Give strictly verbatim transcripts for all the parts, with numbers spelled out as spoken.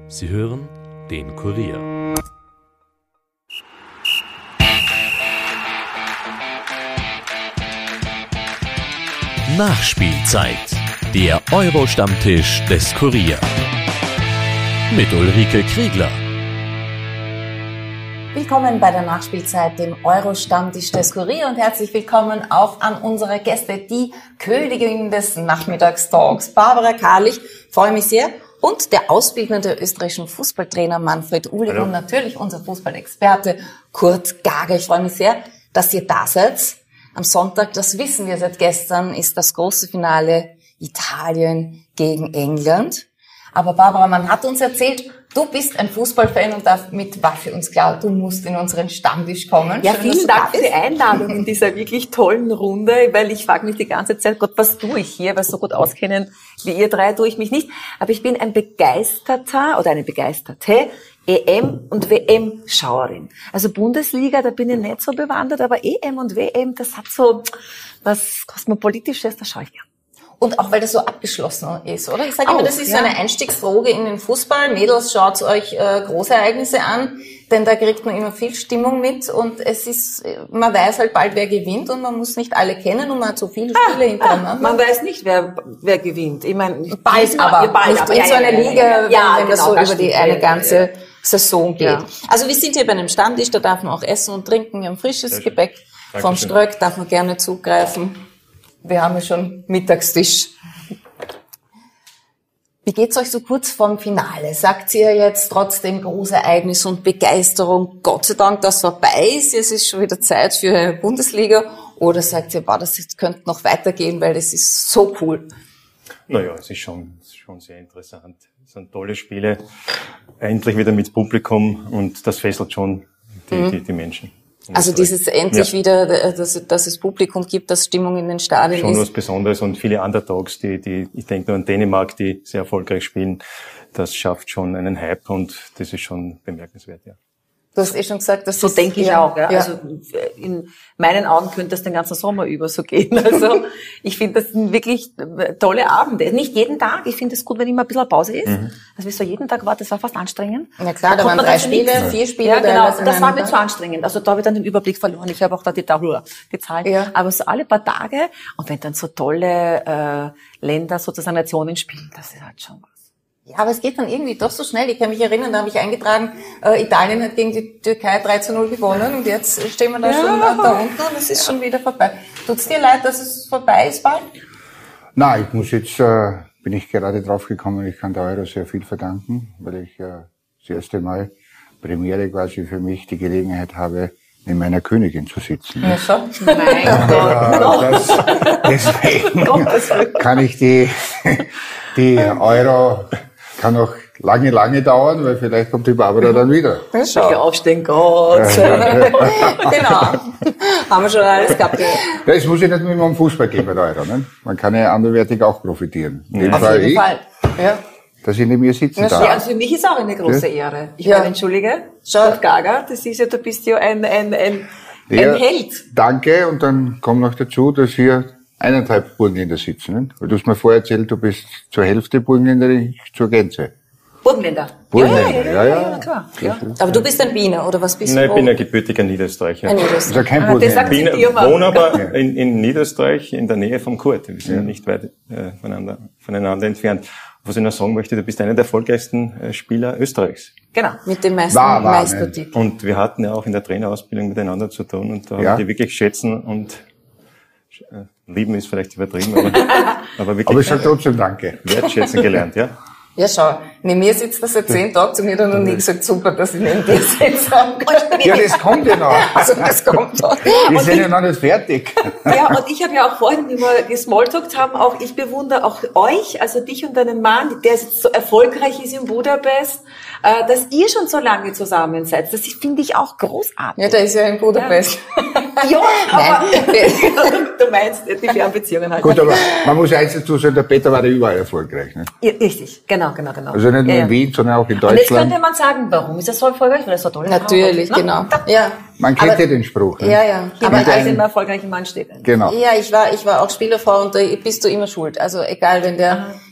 Sie hören den Kurier. Nachspielzeit. Der Euro-Stammtisch des Kurier. Mit Ulrike Kriegler. Willkommen bei der Nachspielzeit, dem Euro-Stammtisch des Kurier, und herzlich willkommen auch an unsere Gäste, die Königin des Nachmittagstalks, Barbara Karlich, freue mich sehr, und der ausbildende österreichischen Fußballtrainer Manfred Uhlig. Hallo. Und natürlich unser Fußballexperte Kurt Gager. Ich freue mich sehr, dass ihr da seid. Am Sonntag, das wissen wir seit gestern, ist das große Finale Italien gegen England. Aber Barbara, man hat uns erzählt, du bist ein Fußballfan, und damit war für uns klar, du musst in unseren Stammtisch kommen. Ja, Schön, vielen Dank für die Einladung in dieser wirklich tollen Runde, weil ich frage mich die ganze Zeit, Gott, was tue ich hier? Weil so gut auskennen wie ihr drei tue ich mich nicht. Aber ich bin ein begeisterter oder eine begeisterte E M- und W M-Schauerin. Also Bundesliga, da bin ich nicht so bewandert, aber E M und W M, das hat so was Kosmopolitisches, da schaue ich gern. Und auch, weil das so abgeschlossen ist, oder? Ich sage immer, das ist ja so eine Einstiegsdroge in den Fußball. Mädels, schaut euch äh, große Ereignisse an, denn da kriegt man immer viel Stimmung mit, und es ist, man weiß halt bald, wer gewinnt, und man muss nicht alle kennen, und man hat so viele Spiele ah, hintereinander. Ah, man weiß nicht, wer wer gewinnt. Ich meine, bald, aber bald, nicht aber, in ja, so einer ja, Liga, ja, ja, ja, wenn, wenn genau, das so über die eine ganze ja. Saison geht. Ja. Also wir sind hier bei einem Stammtisch, da darf man auch essen und trinken. Wir haben frisches Gebäck vom Ströck, darf man gerne zugreifen. Wir haben ja schon Mittagstisch. Wie geht's euch so kurz vorm Finale? Sagt ihr jetzt trotzdem Großereignis und Begeisterung, Gott sei Dank, dass vorbei ist, es ist schon wieder Zeit für Bundesliga? Oder sagt ihr, boah, das könnte noch weitergehen, weil das ist so cool? Naja, es ist schon, es ist schon sehr interessant. Es sind tolle Spiele, endlich wieder mit Publikum, und das fesselt schon die, mhm. die, die Menschen. Also dieses endlich ja. wieder, dass, dass es Publikum gibt, dass Stimmung in den Stadien schon ist. Schon was Besonderes, und viele Underdogs, die, die, ich denke nur an Dänemark, die sehr erfolgreich spielen, das schafft schon einen Hype, und das ist schon bemerkenswert, ja. Du hast eh schon gesagt, dass so das denke ich ja, auch. Ja. Ja. Also in meinen Augen könnte das den ganzen Sommer über so gehen. Also ich finde, das sind wirklich tolle Abende. Nicht jeden Tag. Ich finde es gut, wenn immer ein bisschen Pause ist. Mhm. Also wie so jeden Tag war, das war fast anstrengend. Na klar, da, da waren drei Spiele, nichts. vier Spiele. Ja, genau. Das war mir zu anstrengend. Also da habe ich dann den Überblick verloren. Ich habe auch da die, die Zahlen. Ja. Aber so alle paar Tage, und wenn dann so tolle äh, Länder, sozusagen Nationen spielen, das ist halt schon was. Ja, aber es geht dann irgendwie doch so schnell. Ich kann mich erinnern, da habe ich eingetragen, äh, Italien hat gegen die Türkei drei zu null gewonnen, und jetzt stehen wir da ja. schon da unten, und es ist schon wieder vorbei. Tut's dir leid, dass es vorbei ist bald? Nein, ich muss jetzt, äh, bin ich gerade drauf gekommen, ich kann der Euro sehr viel verdanken, weil ich äh, das erste Mal Premiere quasi für mich die Gelegenheit habe, in meiner Königin zu sitzen. Ja, schon. Mein Gott. Deswegen kann ich die, die Euro, kann noch lange, lange dauern, weil vielleicht kommt die Barbara dann wieder. Ja, schon. Ich aufstehen, Gott. Genau. Haben wir schon alles gehabt. Ja, es muss ja nicht nur immer um Fußball gehen bei der Euro, ne? Man kann ja anderweitig auch profitieren. In dem Auf Fall jeden ich, Fall. Ja. dass ich neben ihr sitzen darf. Ja, also für mich ist auch eine große Ehre. Ich ja. meine, entschuldige, Kurt Gager, das ist ja, du bist ja ein, ein, ein, ja, ein Held. Danke, und dann kommt noch dazu, dass hier eineinhalb Burgenländer sitzen. Ne? Weil du hast mir vorher erzählt, du bist zur Hälfte Burgenländer, ich zur Gänze. Burgenländer. Burgenländer, ja, ja, ja, ja, ja, klar. Ja. Aber du bist ein Wiener, oder was bist Nein, du? Nein, ich bin ein gebürtiger Niederösterreicher. Ein Niederösterreicher. Also kein Burgenländer. Ich wohne aber in, in Niederösterreich, in der Nähe vom Kurt. Wir sind ja nicht weit äh, voneinander, voneinander entfernt. Was ich noch sagen möchte, du bist einer der erfolgreichsten äh, Spieler Österreichs. Genau. Mit den meisten war, war, Meistertiteln. Und wir hatten ja auch in der Trainerausbildung miteinander zu tun, und da ja. habe ich wirklich schätzen und äh, lieben ist vielleicht übertrieben, aber, aber wirklich aber ich sage trotzdem Danke. wertschätzen gelernt, ja. Ja, schau, neben mir sitzt er seit zehn Tagen, zu mir hat er noch nie gesagt, super, dass ich neben dir sitze. Ja, das kommt ja noch. Also, das kommt noch. Wir und sind ich, ja noch nicht fertig. Ja, und ich habe ja auch vorhin, wie wir gesmalltalkt haben, auch ich bewundere auch euch, also dich und deinen Mann, der jetzt so erfolgreich ist in Budapest, äh, dass ihr schon so lange zusammen seid. Das finde ich auch großartig. Ja, der ist ja in Budapest. Ja, aber du meinst die Fernbeziehungen halt. Gut, aber man muss eins dazu sagen, der Peter war ja überall erfolgreich. Ne? Ja, richtig, genau, genau, genau. Also nicht nur ja, in Wien, sondern auch in Und Deutschland. jetzt könnte man sagen, warum ist er so erfolgreich? Weil er so toll ist. Natürlich, genau. Ja. Man kennt aber, ja den Spruch. Ne? Ja, ja. Aber als ein erfolgreicher Mann steht. Genau. Ja, ich war, ich war auch Spielerfrau, und da bist du immer schuld. Also egal, wenn der,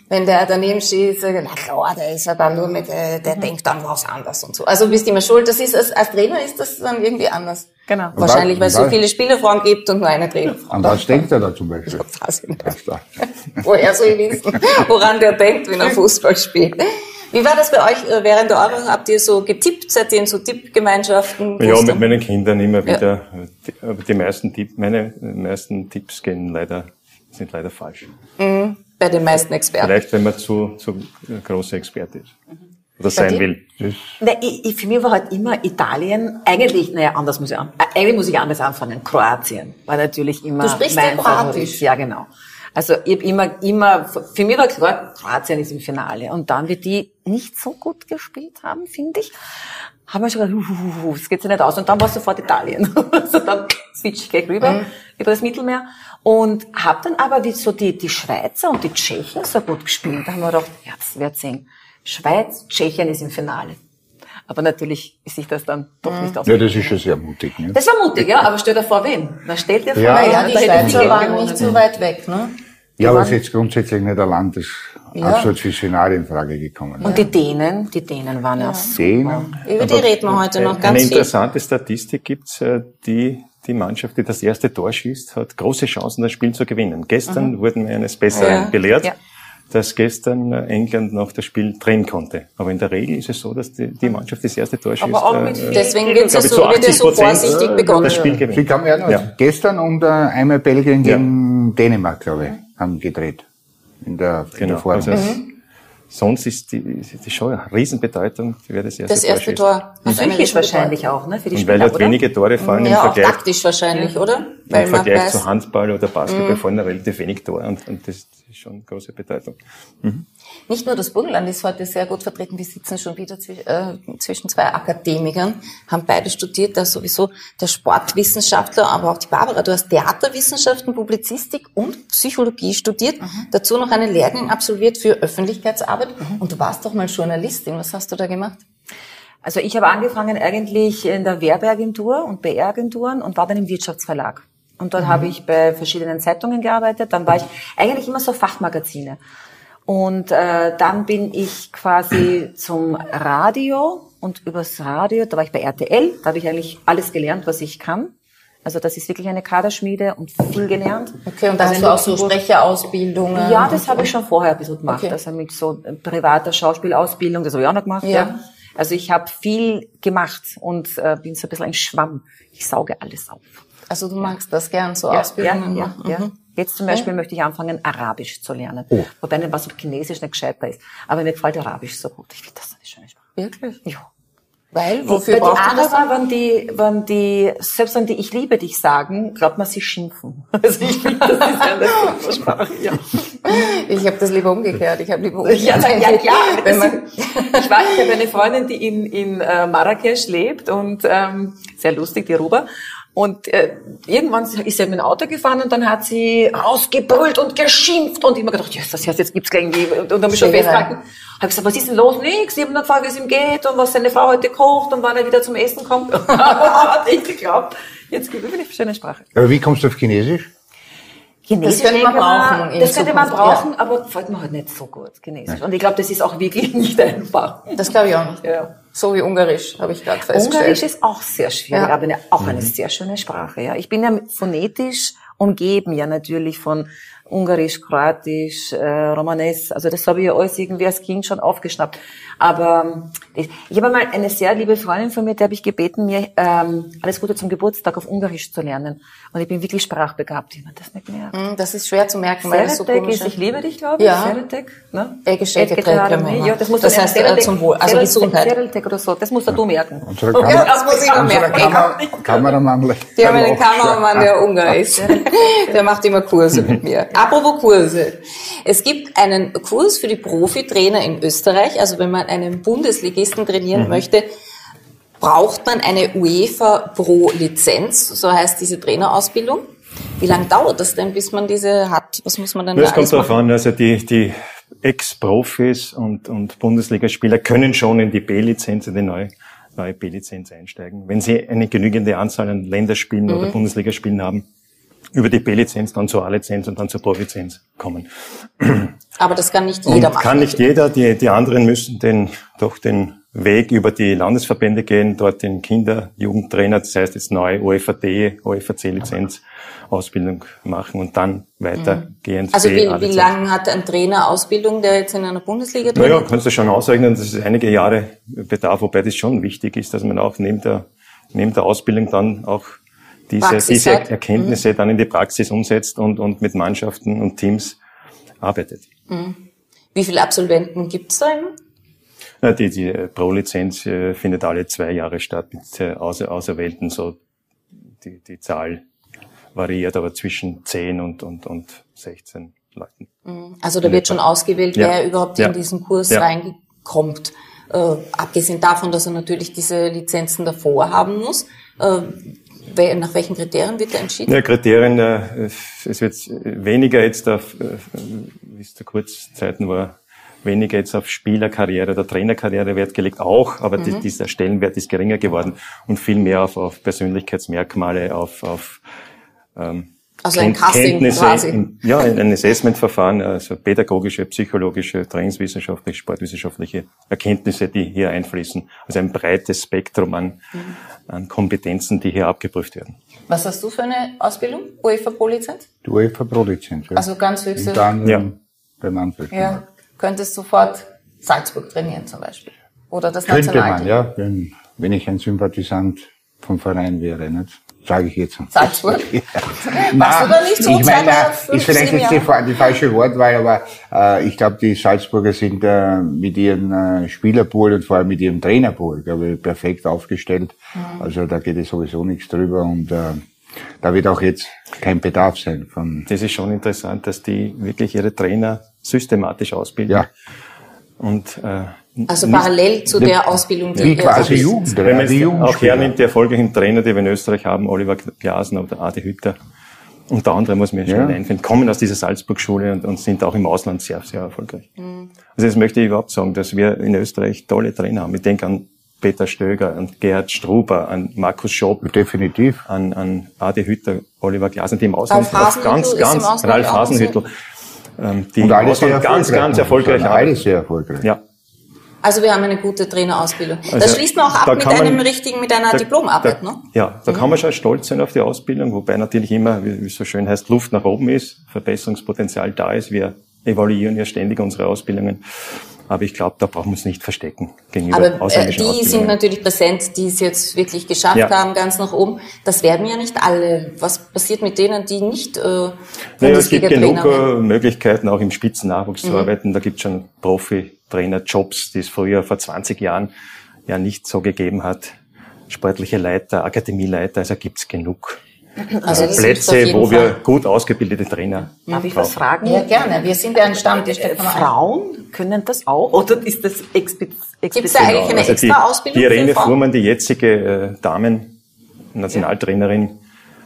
wenn der daneben steht, sagt, na klar, der ist ja dann nur mit, äh, der mhm. denkt dann was anders und so. Also bist immer schuld. Das ist, als, als Trainer ist das dann irgendwie anders. Genau. Wahrscheinlich, weil es so viele Spielerfrauen gibt und nur eine Trainerfrau. An was denkt er da zum Beispiel? Weiß ich nicht. Woher soll ich wissen, woran der denkt, wenn er Fußball spielt? Wie war das bei euch während der Euro? Habt ihr so getippt? Seid ihr in so Tippgemeinschaften? Ja, mit meinen Kindern immer wieder. Ja. Die, die meisten Tipp, meine meisten Tipps gehen leider, sind leider falsch. Mhm. Bei den meisten Experten. Vielleicht, wenn man zu, zu großer Experte ist. Oder sein will. Na, ich, ich, für mich war halt immer Italien, eigentlich, naja, anders muss ich an, äh, eigentlich muss ich anders anfangen. Kroatien war natürlich immer du sprichst mein ja Favorit. Kroatisch. Ja, genau. Also ich hab immer, immer, für mich war klar, Kroatien ist im Finale. Und dann, wie die nicht so gut gespielt haben, finde ich, haben wir schon gedacht, uh, uh, uh, das geht ja nicht aus. Und dann war es sofort Italien. Also dann switch ich gleich rüber, mhm. über das Mittelmeer. Und hab dann aber, wie so die, die Schweizer und die Tschechen so gut gespielt. Da haben wir gedacht, ja, das wird sehen. Schweiz, Tschechien ist im Finale. Aber natürlich ist sich das dann doch mhm. nicht aus. Ja, das ist schon sehr mutig, ne? Das war mutig, ja, aber stell dir vor, wen? Na, stell dir vor, ja, ja, die Schweizer waren gewonnen. nicht so weit weg, ne? Ja, aber es ist jetzt grundsätzlich nicht ein Land, das ja. absolut fürs Finale in Frage gekommen ist. Und die Dänen, die Dänen waren ja, ja super. Dänen. Über die reden wir heute noch ganz viel. Eine interessante Statistik gibt's, die die Mannschaft, die das erste Tor schießt, hat große Chancen, das Spiel zu gewinnen. Gestern mhm. wurden wir eines Besseren ja. belehrt. Ja. Dass gestern England noch das Spiel drehen konnte. Aber in der Regel ist es so, dass die, die Mannschaft das erste Tor schießt. Aber auch mit äh, deswegen wird es so, wird so vorsichtig begonnen. Das Spiel gewinnt. Sie kamen ja noch ja. gestern und äh, einmal Belgien gegen ja. Dänemark, glaube ich, haben gedreht. In der, in genau. der Form. Also mhm. Sonst ist die, die Show eine Riesenbedeutung, wer das erste das Tor erste Tor Tor. Psychisch wahrscheinlich auch, ne? Für die und Spieler, weil halt oder? wenige Tore fallen ja, im auch Vergleich. taktisch wahrscheinlich, ja. oder? Weil Im Vergleich weiß, zu Handball oder Basketball mhm. fallen relativ wenig Tore und, und das ist schon große Bedeutung. Mhm. Nicht nur das Burgenland ist heute sehr gut vertreten, wir sitzen schon wieder zwisch, äh, zwischen zwei Akademikern, haben beide studiert, da sowieso der Sportwissenschaftler, aber auch die Barbara, du hast Theaterwissenschaften, Publizistik und Psychologie studiert, mhm. dazu noch einen Lehrgang absolviert für Öffentlichkeitsarbeit mhm. und du warst doch mal Journalistin, was hast du da gemacht? Also ich habe angefangen eigentlich in der Werbeagentur und P R-Agenturen und war dann im Wirtschaftsverlag. Und dort mhm. habe ich bei verschiedenen Zeitungen gearbeitet, dann war ich eigentlich immer so Fachmagazine. Und äh, dann bin ich quasi zum Radio und übers Radio, da war ich bei R T L, da habe ich eigentlich alles gelernt, was ich kann. Also das ist wirklich eine Kaderschmiede und viel gelernt. Okay, und da hast du auch so Sprecherausbildungen? Ja, das habe ich schon vorher ein bisschen gemacht. Okay. Also mit so privater Schauspielausbildung, das habe ich auch noch gemacht. Ja. ja. Also ich habe viel gemacht und äh, bin so ein bisschen ein Schwamm. Ich sauge alles auf. Also du magst das gern, so ja, Ausbildungen ja, machen? Ja, ja. Jetzt zum Beispiel mhm. möchte ich anfangen, Arabisch zu lernen. Oh. Wobei mir was mit Chinesisch nicht gescheiter ist. Aber mir gefällt Arabisch so gut. Ich finde das eine schöne Sprache. Wirklich? Ja. Weil, wofür brauchst du das? Aber wenn die, wenn die, selbst wenn die Ich liebe dich sagen, glaubt man, sie schimpfen. Also ich finde, das ist eine gute Sprache, ja. Ich habe das lieber umgekehrt. Ich habe lieber umgekehrt. Ja, ja, klar. Wenn man, ich weiß, ich habe eine Freundin, die in, in äh, Marrakesch lebt und ähm, sehr lustig, die Ruba. Und äh, irgendwann ist sie mit dem Auto gefahren und dann hat sie ausgebrüllt und geschimpft und ich habe gedacht, yes, das heißt, jetzt gibt's gleich irgendwie und dann bin ich schon festgehalten. Habe gesagt, was ist denn los? Nix. Ich habe dann gefragt, wie es ihm geht und was seine Frau heute kocht und wann er wieder zum Essen kommt. Hat ich geglaubt. Jetzt gibt es eine schöne Sprache. Aber wie kommst du auf Chinesisch? Chinesisch das könnte man brauchen. Das könnte man brauchen, ja. aber gefällt mir halt nicht so gut, Chinesisch. Und ich glaube, das ist auch wirklich nicht einfach. Das glaube ich auch nicht. Ja. So wie Ungarisch, habe ich gerade festgestellt. Ungarisch ist auch sehr schwierig, ja. aber eine, auch eine sehr schöne Sprache. Ja, ich bin ja phonetisch umgeben, ja natürlich von Ungarisch, Kroatisch, äh, Romanes. Also das habe ich ja alles irgendwie als Kind schon aufgeschnappt. Aber ich, ich habe mal eine sehr liebe Freundin von mir, die habe ich gebeten, mir ähm, alles Gute zum Geburtstag auf Ungarisch zu lernen. Und ich bin wirklich sprachbegabt. Ich habe das nicht gemerkt. Das ist schwer zu merken, weil das so komisch ist. Ich liebe dich, glaube ich. Ja. Seretek, ne? Ja, das muss das heißt äh, zum Wohl, also Gesundheit. Seretek oder so, das musst du merken. Unsere Kamera, ja, das muss ich noch merken. Kamera, Kameramann. Die haben einen Kameramann, der Ungar ist. Der macht immer Kurse mit mir. Apropos Kurse. Es gibt einen Kurs für die Profitrainer in Österreich. Also wenn man einen Bundesligisten trainieren mhm. möchte, braucht man eine UEFA Pro-Lizenz. So heißt diese Trainerausbildung. Wie lange dauert das denn, bis man diese hat? Was muss man dann das da kommt darauf an. Also die, die Ex-Profis und, und Bundesligaspieler können schon in die B-Lizenz, in die neue, neue B-Lizenz einsteigen. Wenn sie eine genügende Anzahl an Länderspielen mhm. oder Bundesligaspielen haben, über die B-Lizenz dann zur A-Lizenz und dann zur Pro-Lizenz kommen. Aber das kann nicht jeder und machen. Kann nicht jeder. Die, die anderen müssen den, doch den Weg über die Landesverbände gehen, dort den Kinder-, Jugendtrainer, das heißt jetzt neue O F A D, O F A C-Lizenz, Ausbildung machen und dann weitergehend. Also wie, wie lange hat ein Trainer Ausbildung, der jetzt in einer Bundesliga trainiert? Naja, kannst du schon ausrechnen, dass es einige Jahre bedarf, wobei das schon wichtig ist, dass man auch neben der, neben der Ausbildung dann auch diese, diese Erkenntnisse mhm. dann in die Praxis umsetzt und, und mit Mannschaften und Teams arbeitet. Mhm. Wie viele Absolventen gibt's da immer? Ja, die, die Pro-Lizenz äh, findet alle zwei Jahre statt mit äh, außer, Auserwählten, so die, die Zahl variiert aber zwischen zehn und, und, und sechzehn Leuten. Also da wird schon ausgewählt, ja. wer überhaupt ja. in diesen Kurs ja. reinkommt. Äh, abgesehen davon, dass er natürlich diese Lizenzen davor haben muss. Äh, nach welchen Kriterien wird er entschieden? Ja, Kriterien, äh, es wird weniger jetzt auf, äh, wie es zu Kurzzeiten war, weniger jetzt auf Spielerkarriere oder Trainerkarriere Wert gelegt, auch, aber mhm. die, dieser Stellenwert ist geringer geworden und viel mehr auf, auf Persönlichkeitsmerkmale, auf, auf ähm, also ein Casting Kenntnisse, quasi. In, ja, ein Assessmentverfahren, also pädagogische, psychologische, trainingswissenschaftliche, sportwissenschaftliche Erkenntnisse, die hier einfließen. Also ein breites Spektrum an, mhm. an Kompetenzen, die hier abgeprüft werden. Was hast du für eine Ausbildung? UEFA Pro-Lizenz? Die UEFA Pro-Lizenz, ja. Also ganz höchste. Und dann ja. beim Manfred. Ja. Könntest sofort Salzburg trainieren zum Beispiel? Oder das Könnte Nationalteam? man, ja, wenn, wenn ich ein Sympathisant vom Verein wäre, nicht? Sage ich jetzt. Salzburg? Ja. Warst du da nicht so? Ich meine, fünf, ist vielleicht jetzt die, die falsche Wortwahl, aber äh, ich glaube, die Salzburger sind äh, mit ihrem äh, Spielerpool und vor allem mit ihrem Trainerpool, glaube ich, perfekt aufgestellt. Mhm. Also da geht es sowieso nichts drüber und äh, da wird auch jetzt kein Bedarf sein von. Das ist schon interessant, dass die wirklich ihre Trainer systematisch ausbilden. Ja. Und äh, also parallel zu der Ausbildung, die wie quasi Jugend, wenn man jetzt auch hernimmt, die erfolgreichen Trainer, die wir in Österreich haben, Oliver Glasner oder Adi Hütter, unter anderem muss man ja schon einfinden, kommen aus dieser Salzburg-Schule und, und sind auch im Ausland sehr, sehr erfolgreich. Mhm. Also das möchte ich überhaupt sagen, dass wir in Österreich tolle Trainer haben. Ich denke an Peter Stöger, an Gerhard Struber, an Markus Schopp. Definitiv. An, an Adi Hütter, Oliver Glasner, die im Ausland Ralf ganz, ganz, Ralf Hasenhüttl, ähm, die und im Ausland ganz, ganz erfolgreich haben. Alle sehr erfolgreich. Ja. Also wir haben eine gute Trainerausbildung. Also das schließt man auch ab da mit man, einem richtigen, mit einer da, Diplomarbeit, da, ne? Ja, da mhm. kann man schon stolz sein auf die Ausbildung, wobei natürlich immer, wie es so schön heißt, Luft nach oben ist, Verbesserungspotenzial da ist. Wir evaluieren ja ständig unsere Ausbildungen. Aber ich glaube, da brauchen wir uns nicht verstecken gegenüber Aber ausländischen äh, die sind natürlich präsent, die es jetzt wirklich geschafft ja. haben, ganz nach oben. Das werden ja nicht alle. Was passiert mit denen, die nicht äh, naja, es gibt genug äh, Möglichkeiten, auch im Spitzennachwuchs mhm. zu arbeiten. Da gibt es schon Profi-Trainer-Jobs, die es früher vor zwanzig Jahren ja nicht so gegeben hat. Sportliche Leiter, Akademieleiter, also gibt es genug. Also äh, Plätze, wo wir Fall. gut ausgebildete Trainer Darf ich was fragen? Ja, gerne. Wir sind ja ein Stammtisch. Äh, Frauen können das auch? Oder ist das explizit? Gibt es da eigentlich eine also extra Ausbildung? Die Irene Fuhrmann, die jetzige äh, Damen-Nationaltrainerin, ja.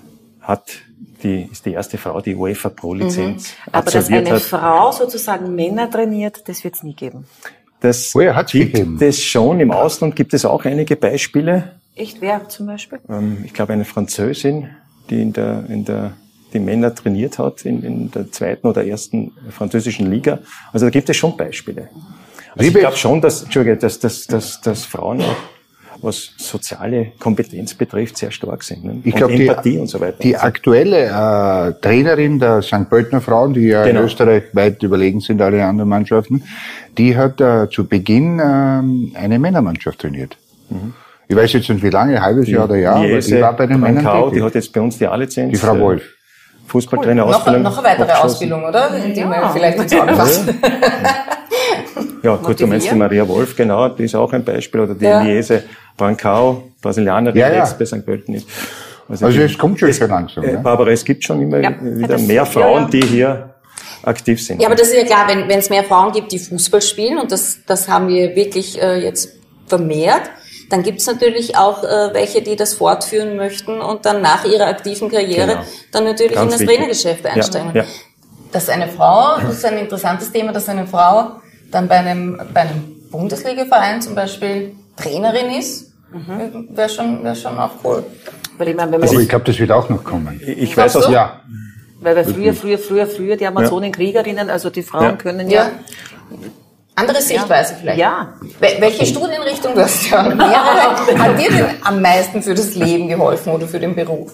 hat die, ist die erste Frau, die UEFA Pro-Lizenz mhm. Aber dass eine hat. Frau sozusagen Männer trainiert, das wird es nie geben. Das oh ja, hat's gibt gegeben. es schon. Im Ausland gibt es auch einige Beispiele. Echt, wer zum Beispiel? Ähm, ich glaube, eine Französin, die in der, in der, die Männer trainiert hat in, in der zweiten oder ersten französischen Liga. Also da gibt es schon Beispiele. Also ich glaube schon, dass, Entschuldige, dass, dass, dass, dass Frauen auch, was soziale Kompetenz betrifft, sehr stark sind. Ne? Ich und glaub, Empathie die, und so weiter. Die aktuelle äh, Trainerin der Sankt Pöltener Frauen, die ja genau. in Österreich weit überlegen sind alle anderen Mannschaften, die hat äh, zu Beginn äh, eine Männermannschaft trainiert. Mhm. Ich weiß jetzt nicht wie lange, ein halbes Jahr oder Jahr, aber die war bei den Männern tätig. Die hat jetzt bei uns die A-Lizenz. Die Frau Wolf. Fußballtrainer-Ausbildung. Noch, noch eine weitere Ausbildung, oder? In die ja. wir vielleicht ins Auge fassen. Ja, gut, du meinst die Maria Wolf, genau, die ist auch ein Beispiel. Oder die ja. Liese Brancao, Brasilianerin, ja, die ja. jetzt bei Sankt Pölten ist. Also, also die, es kommt schon es, langsam. Äh, ja. Barbara, es gibt schon immer ja. wieder das mehr Frauen, ja, ja. die hier aktiv sind. Ja, aber das ist ja klar, wenn wenn es mehr Frauen gibt, die Fußball spielen, und das das haben wir wirklich äh, jetzt vermehrt, dann gibt es natürlich auch äh, welche, die das fortführen möchten und dann nach ihrer aktiven Karriere genau. dann natürlich Ganz in das wichtig. Trainergeschäft einsteigen. Ja. Ja. Dass eine Frau, das ist ein interessantes Thema, dass eine Frau dann bei einem, bei einem Bundesliga-Verein zum Beispiel Trainerin ist, mhm. wäre schon, wäre schon auch cool. Weil ich meine, wenn man Also ich glaube, das wird auch noch kommen. Ich weiß aus, ja. Weil wir früher, früher, früher, früher die Amazonenkriegerinnen, also die Frauen Ja. können ja, Ja. Andere Sichtweise vielleicht. ja, Wel- Welche Studienrichtung, du hast ja mehrere, hat dir denn am meisten für das Leben geholfen oder für den Beruf?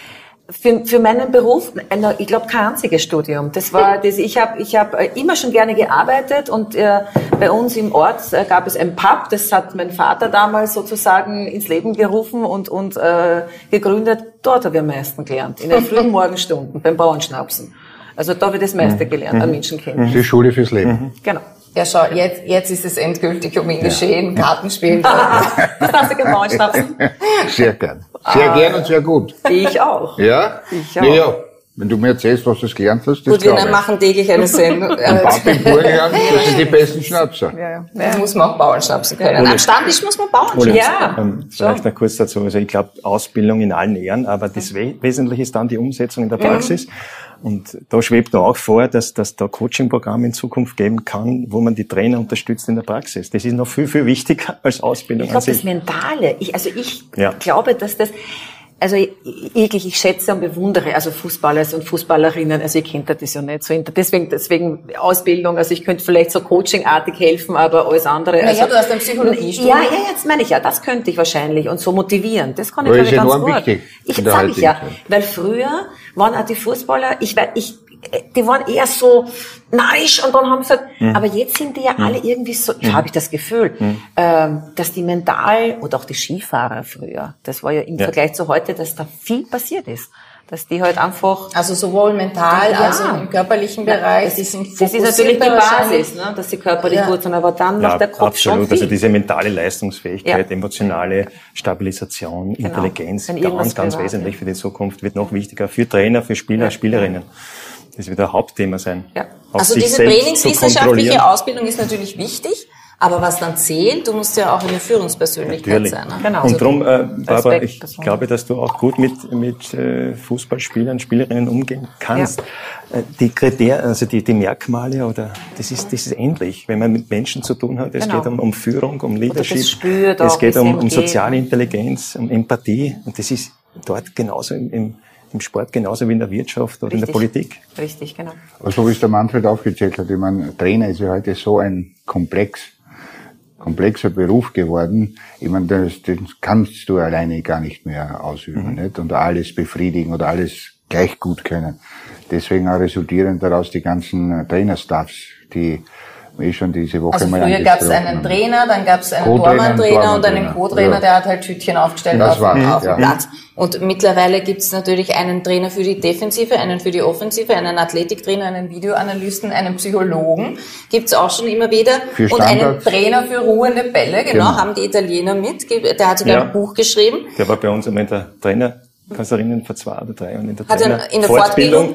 Für, für meinen Beruf, äh, ich glaube, kein einziges Studium. Das war, das, ich habe ich hab immer schon gerne gearbeitet und äh, bei uns im Ort äh, gab es ein Pub, das hat mein Vater damals sozusagen ins Leben gerufen und, und äh, gegründet. Dort habe ich am meisten gelernt, in den frühen Morgenstunden beim Bauernschnapsen. Also da habe ich das meiste gelernt an Menschenkenntnis. Die Schule fürs Leben. Genau. Ja, schau, jetzt, jetzt ist es endgültig um ihn geschehen, Kartenspielen. Das darfst du beim Bauernschnapsen? Sehr gern. Sehr gern und sehr gut. Ich auch. Ja? Ich auch. Ja, ja. Wenn du mir erzählst, was du gelernt hast, das Gut, wir glaube ich. machen täglich eine Sendung. Im Pub im Burgenland, das sind die besten Schnapser. Ja, ja. Da muss man auch Bauernschnapsen können. Am Stammtisch muss man Bauernschnapsen. Ja. Ähm, vielleicht noch kurz dazu. Also ich glaube, Ausbildung in allen Ehren, aber das We- Wesentliche ist dann die Umsetzung in der Praxis. Und da schwebt auch vor, dass dass da Coaching-Programme in Zukunft geben kann, wo man die Trainer unterstützt in der Praxis. Das ist noch viel, viel wichtiger als Ausbildung Ich an glaube, das sich. Mentale. Ich, also ich Ja. glaube, dass das, also ich, wirklich, ich schätze und bewundere, also Fußballer und Fußballerinnen, also ihr kennt das ja nicht so. Deswegen, deswegen Ausbildung, also ich könnte vielleicht so coachingartig helfen, aber alles andere. Naja, Also, du hast ein Psychologiestudium. Ja, ja, jetzt meine ich ja, das könnte ich wahrscheinlich und so motivieren. Das kann ich, Aber glaube ich, ist ganz enorm gut. wichtig Ich in der sag ich ja, heutigen Zeit. weil früher waren auch die Fußballer, ich, weiß, ich, die waren eher so neisch und dann haben sie gesagt, aber jetzt sind die ja alle irgendwie so, ich habe ich das Gefühl, ähm, dass die mental, oder auch die Skifahrer früher, das war ja im Ja. Vergleich zu heute, dass da viel passiert ist. Dass die halt einfach, Also sowohl mental Ja. als auch im körperlichen Bereich. das die ist, sind das ist natürlich die fokussierter wahrscheinlich. Basis, ne, dass sie körperlich Ja. gut sind, aber dann Ja, macht der Kopf schon absolut. viel. Also diese mentale Leistungsfähigkeit, Ja. emotionale Stabilisation, Intelligenz, Wenn irgendwas ganz, ganz privat, wesentlich ja. für die Zukunft, wird noch wichtiger für Trainer, für Spieler, Spielerinnen. Das wird ein Hauptthema sein. Ja. Auf Also sich diese selbst zu trainingswissenschaftliche kontrollieren. Ausbildung ist natürlich wichtig, aber was dann zählt, du musst ja auch eine Führungspersönlichkeit Natürlich. sein. Ne? Genau. Und darum, äh, Barbara, Respekt, ich Person. glaube, dass du auch gut mit, mit äh, Fußballspielern, Spielerinnen umgehen kannst. Äh, die Kriterien, also die, die Merkmale, oder das ist, das ist ähnlich, wenn man mit Menschen zu tun hat. Es Genau. geht um, um Führung, um Leadership. das spürt es auch, geht wie um, es um ihm soziale geht. Intelligenz, um Empathie. Und das ist dort genauso im, im, im Sport, genauso wie in der Wirtschaft oder in der Richtig. Politik. Richtig, genau. Also, wie es der Manfred aufgezählt hat, ich meine, Trainer ist ja heute so ein komplex, komplexer Beruf geworden. Ich meine, das, das kannst du alleine gar nicht mehr ausüben, nicht? Und alles befriedigen oder alles gleich gut können. Deswegen auch resultieren daraus die ganzen äh, Trainerstaffs, die eh schon diese Woche Also mal früher gab es angesprochen einen haben. Trainer, dann gab es einen Co-Trainer, Tormann-Trainer und einen Tormann-Trainer. Co-Trainer, Ja. der hat halt Tütchen aufgestellt Das auf, war's, auf ja. dem Platz. Und mittlerweile gibt es natürlich einen Trainer für die Defensive, einen für die Offensive, einen Athletiktrainer, einen Videoanalysten, einen Psychologen. Gibt es auch schon immer wieder. Für Und einen Standards. Trainer für ruhende Bälle, genau, Genau. haben die Italiener mit. Der hat sogar Ja. ein Buch geschrieben. Der war bei uns einmal in der Trainer, kannst du erinnern, vor zwei oder drei Jahren in der Hat er Trainer in der Fortbildung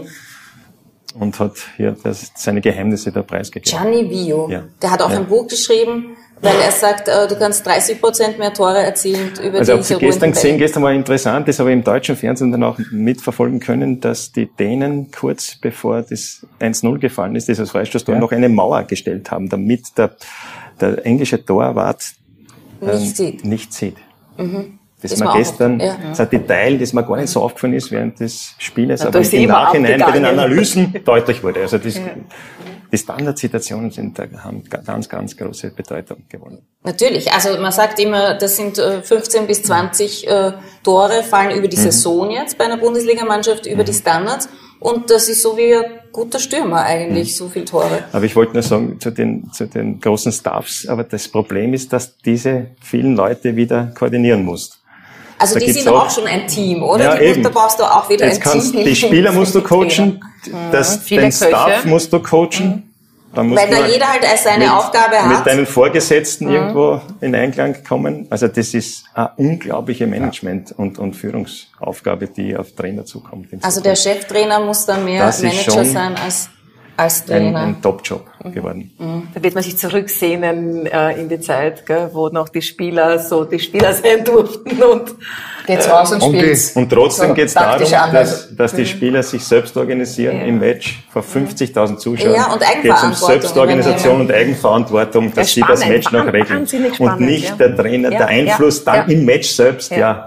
und hat hier das, seine Geheimnisse da preisgegeben. Gianni Vio, Ja. der hat auch Ja. ein Buch geschrieben, weil er sagt, äh, du kannst dreißig Prozent mehr Tore erzielen über Also, ob diese Sie gestern ruhenden gesehen, Bälle. gestern war interessant, das habe ich im deutschen Fernsehen dann auch mitverfolgen können, dass die Dänen kurz bevor das eins null gefallen ist, das als Freistoßtor, Ja. noch eine Mauer gestellt haben, damit der, der englische Torwart ähm, Nicht sieht. nicht sieht. Das Ist ist mir mir auch gestern, aufgefallen, ja. das ist ein Detail, das mir gar nicht so aufgefallen ist während des Spieles, Ja, aber da ist im immer Nachhinein bei den abgegangen. Analysen deutlich wurde. Also das, die Standardsituationen sind, da haben ganz, ganz große Bedeutung gewonnen. Natürlich, also man sagt immer, das sind äh, fünfzehn bis zwanzig äh, Tore fallen über die Saison jetzt bei einer Bundesligamannschaft, über die Standards und das ist so wie ein guter Stürmer eigentlich, so viel Tore. Aber ich wollte nur sagen, zu den, zu den großen Staffs, aber das Problem ist, dass diese vielen Leute wieder koordinieren musst. Also Da die gibt's sind auch- auch schon ein Team, oder? Ja, die, eben. Da brauchst du auch wieder Jetzt ein kannst, Team. die Spieler musst du coachen, das, Viele den Köche. Staff musst du coachen. Dann musst Weil da du jeder halt seine mit, Aufgabe hat. mit deinen Vorgesetzten irgendwo in Einklang kommen. Also das ist eine unglaubliche Management- und, und Führungsaufgabe, die auf Trainer zukommt. in Also der Zukunft. Cheftrainer muss dann mehr Das ist Manager schon sein als, als ein, Trainer. ein Top-Job geworden. Da wird man sich zurücksehnen äh, in die Zeit, gell, wo noch die Spieler so die Spieler sein durften und Geht's raus und Und die- spielt's. Und trotzdem So, geht es darum, taktisch anders. dass, dass die Spieler sich selbst organisieren im Match vor fünfzigtausend Zuschauern. Ja, und Geht es um Eigenverantwortung Selbstorganisation übernehmen. und Eigenverantwortung, dass Ja, sie das spannend, Match noch regeln. wahnsinnig Und spannend, nicht ja. der Trainer, Ja, der Einfluss ja, dann ja. im Match selbst, ja. Ja.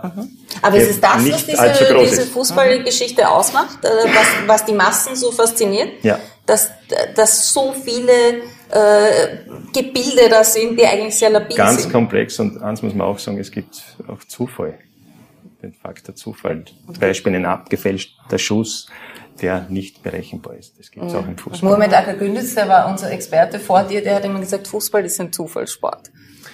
Aber ist es das, was nicht diese, allzu groß diese ist. Fußballgeschichte ausmacht, äh, was, was die Massen so fasziniert? Ja. Dass, dass so viele äh, Gebilde da sind, die eigentlich sehr labil Ganz sind. komplex, und eins muss man auch sagen, es gibt auch Zufall, den Faktor Zufall. Zum Beispiel ein abgefälschter Schuss, der nicht berechenbar ist. Das gibt es auch im Fußball. Mohamed Akagündüz, der war unser Experte vor dir, der hat immer gesagt, Fußball ist ein Zufallssport.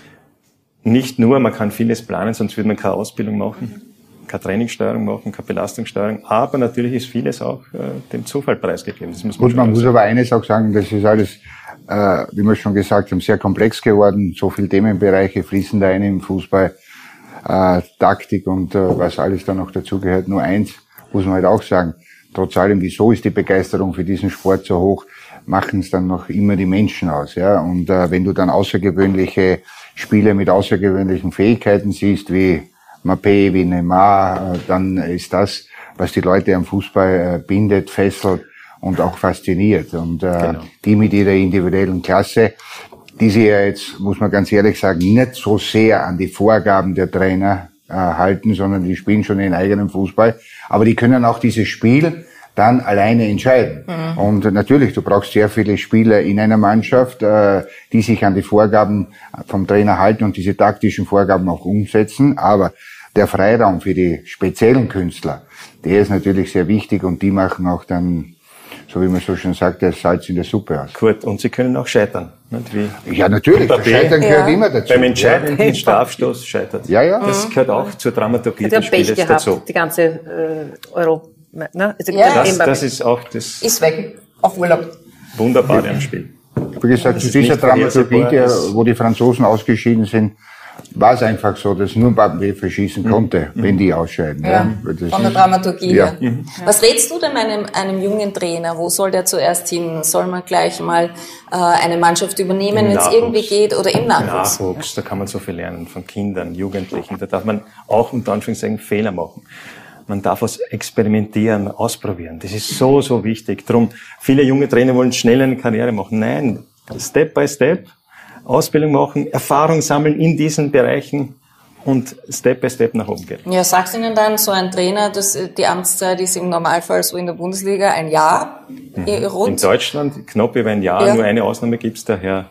Nicht nur, man kann vieles planen, sonst würde man keine Ausbildung machen, keine Trainingssteuerung machen, keine Belastungssteuerung, aber natürlich ist vieles auch äh, dem Zufall preisgegeben. Das muss man Gut, man muss aber eines auch sagen, das ist alles, äh, wie wir schon gesagt haben, sehr komplex geworden. So viele Themenbereiche fließen da ein im Fußball, äh, Taktik und äh, was alles da noch dazugehört. Nur eins muss man halt auch sagen, trotz allem, wieso ist die Begeisterung für diesen Sport so hoch, machen es dann noch immer die Menschen aus. Ja? Und äh, wenn du dann außergewöhnliche Spieler mit außergewöhnlichen Fähigkeiten siehst, wie Mbappé, wie Neymar, dann ist das, was die Leute am Fußball bindet, fesselt und auch fasziniert. Und äh, genau. die mit ihrer individuellen Klasse, die sie ja jetzt, muss man ganz ehrlich sagen, nicht so sehr an die Vorgaben der Trainer äh, halten, sondern die spielen schon ihren eigenen Fußball. Aber die können auch dieses Spiel dann alleine entscheiden. Mhm. Und natürlich, du brauchst sehr viele Spieler in einer Mannschaft, äh, die sich an die Vorgaben vom Trainer halten und diese taktischen Vorgaben auch umsetzen. Aber der Freiraum für die speziellen Künstler, der ist natürlich sehr wichtig, und die machen auch dann, so wie man so schön sagt, das Salz in der Suppe aus. Gut, und sie können auch scheitern. Nicht? Wie ja, natürlich. Das Scheitern gehört ja. immer dazu. Beim entscheidenden ja. Strafstoß scheitert. Ja, ja. Das gehört auch zur Dramaturgie des Pech Spieles gehabt, dazu. Die ganze äh, Euro. Ne? Also ja. das, das ist auch das. Ist weg. Auf Urlaub. Wunderbare am Spiel. Wie gesagt, zu dieser Dramaturgie, der, wo die Franzosen ausgeschieden sind, war es einfach so, dass nur Mbappé verschießen konnte, mhm. wenn die ausscheiden. Ja, ja. Von der Dramaturgie ja. her. Mhm. Was rätst du denn einem, einem jungen Trainer? Wo soll der zuerst hin? Soll man gleich mal äh, eine Mannschaft übernehmen, wenn es irgendwie geht, oder im Nachwuchs? Im Nachwuchs, da kann man so viel lernen von Kindern, Jugendlichen. Da darf man auch unter Anführungszeichen Fehler machen. Man darf was experimentieren, ausprobieren. Das ist so, so wichtig. Drum, viele junge Trainer wollen schnell eine Karriere machen. Nein, Step by Step, Ausbildung machen, Erfahrung sammeln in diesen Bereichen und Step by Step nach oben gehen. Ja, sagst Ihnen dann so ein Trainer, dass die Amtszeit ist im Normalfall so in der Bundesliga ein Jahr mhm. rund? In Deutschland knapp über ein Jahr, ja. Nur eine Ausnahme gibt's, der Herr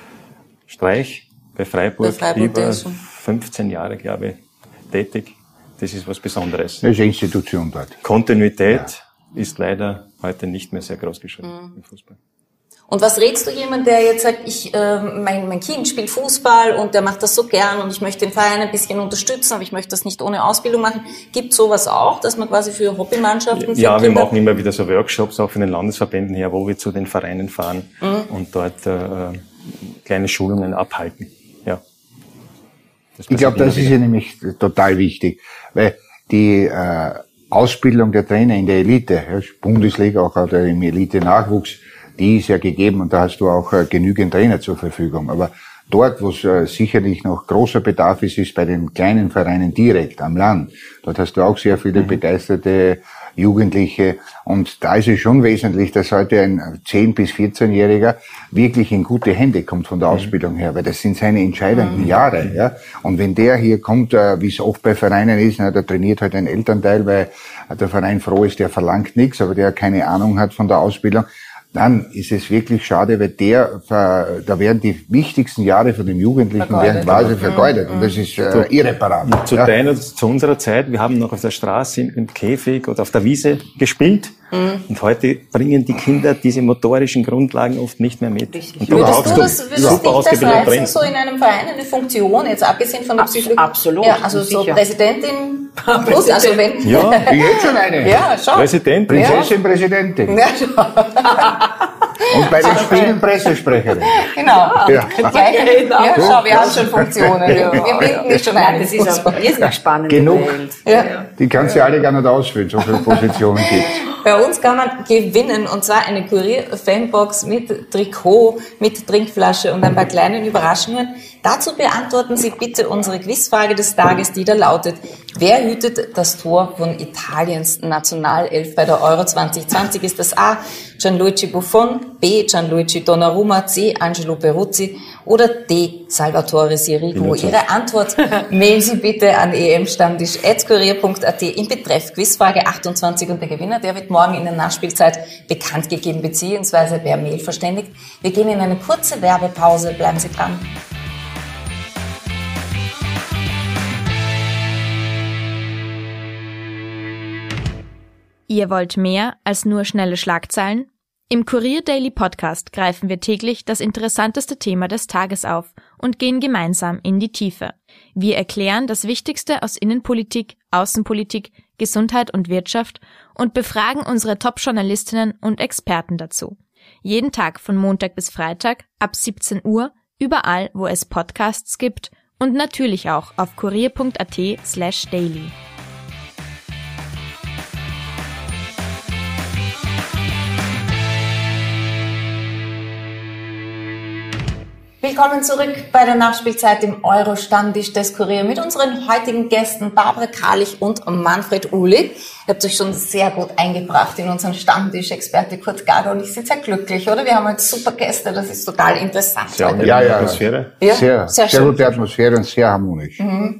Streich bei Freiburg, bei Freiburg über fünfzehn Jahre, glaube ich, tätig. Das ist was Besonderes. Das ist eine Institution dort. Kontinuität ja. ist leider heute nicht mehr sehr groß geschrieben mhm. im Fußball. Und was rätst du jemand, der jetzt sagt, ich, äh, mein, mein Kind spielt Fußball und der macht das so gern und ich möchte den Verein ein bisschen unterstützen, aber ich möchte das nicht ohne Ausbildung machen. Gibt sowas auch, dass man quasi für Hobbymannschaften... Für ja, wir Kinder machen immer wieder so Workshops, auch von den Landesverbänden her, wo wir zu den Vereinen fahren mhm. und dort äh, kleine Schulungen abhalten. Ja. Ich glaube, das ist ja nämlich total wichtig, weil die äh, Ausbildung der Trainer in der Elite, ja, Bundesliga, auch oder im Elite-Nachwuchs, die ist ja gegeben und da hast du auch äh, genügend Trainer zur Verfügung. Aber dort, wo es äh, sicherlich noch großer Bedarf ist, ist bei den kleinen Vereinen direkt am Land. Dort hast du auch sehr viele mhm. begeisterte Jugendliche. Und da ist es schon wesentlich, dass heute ein zehn- bis vierzehnjähriger wirklich in gute Hände kommt von der Ausbildung her, weil das sind seine entscheidenden mhm. Jahre. Ja. Und wenn der hier kommt, äh, wie es oft bei Vereinen ist, na, da trainiert halt ein Elternteil, weil der Verein froh ist, der verlangt nichts, aber der keine Ahnung hat von der Ausbildung, dann ist es wirklich schade, weil der, da werden die wichtigsten Jahre von dem Jugendlichen werden quasi vergeudet. Und das ist äh, irreparabel. Zu ja. deiner, zu unserer Zeit, wir haben noch auf der Straße im Käfig oder auf der Wiese gespielt. Mhm. Und heute bringen die Kinder diese motorischen Grundlagen oft nicht mehr mit. Und du würdest du das, würdest super dich das reizen, so in einem Verein eine Funktion, jetzt abgesehen von der Psychologie? Absolut. Ja, also so sicher. Präsidentin plus, also wenn... Ja, ich hätte schon eine. Ja, schon. Präsidentin. Prinzessin, ja. Präsidentin. Ja, schon. Und bei den Spielen Pressesprecherin. Genau. Ja, ja. Genau. Ja, schau, wir haben schon Funktionen. Wir, wir binden nicht schon ein. Das ist eine irrsinnig spannende Genug. Welt. Ja. Die kannst du alle gar nicht ausfüllen, so viele Positionen gibt's. Bei uns kann man gewinnen, und zwar eine Kurier-Fanbox mit Trikot, mit Trinkflasche und ein paar kleinen Überraschungen. Dazu beantworten Sie bitte unsere Quizfrage des Tages, die da lautet: Wer hütet das Tor von Italiens Nationalelf bei der Euro zwanzig zwanzig? Ist das A. Gianluigi Buffon, B. Gianluigi Donnarumma, C. Angelo Peruzzi oder D. Salvatore Sirigu? Ihre Antwort mailen Sie bitte an emstammtisch at kurier punkt at im Betreff Quizfrage achtundzwanzig und der Gewinner, der wird morgen in der Nachspielzeit bekannt gegeben beziehungsweise per Mail verständigt. Wir gehen in eine kurze Werbepause, bleiben Sie dran. Ihr wollt mehr als nur schnelle Schlagzeilen? Im Kurier Daily Podcast greifen wir täglich das interessanteste Thema des Tages auf und gehen gemeinsam in die Tiefe. Wir erklären das Wichtigste aus Innenpolitik, Außenpolitik, Gesundheit und Wirtschaft und befragen unsere Top-Journalistinnen und Experten dazu. Jeden Tag von Montag bis Freitag ab siebzehn Uhr, überall, wo es Podcasts gibt und natürlich auch auf kurier punkt at slash daily. Willkommen zurück bei der Nachspielzeit im Euro-Stammtisch des Kurier mit unseren heutigen Gästen Barbara Karlich und Manfred Uhlig. Ihr habt euch schon sehr gut eingebracht in unseren Stammtisch, Experte Kurt Gager, und ich bin sehr glücklich, oder? Wir haben heute super Gäste, das ist total interessant. Sehr heute. Ja, ja, Atmosphäre. Ja, sehr, sehr, sehr gute Atmosphäre und sehr harmonisch. Mhm.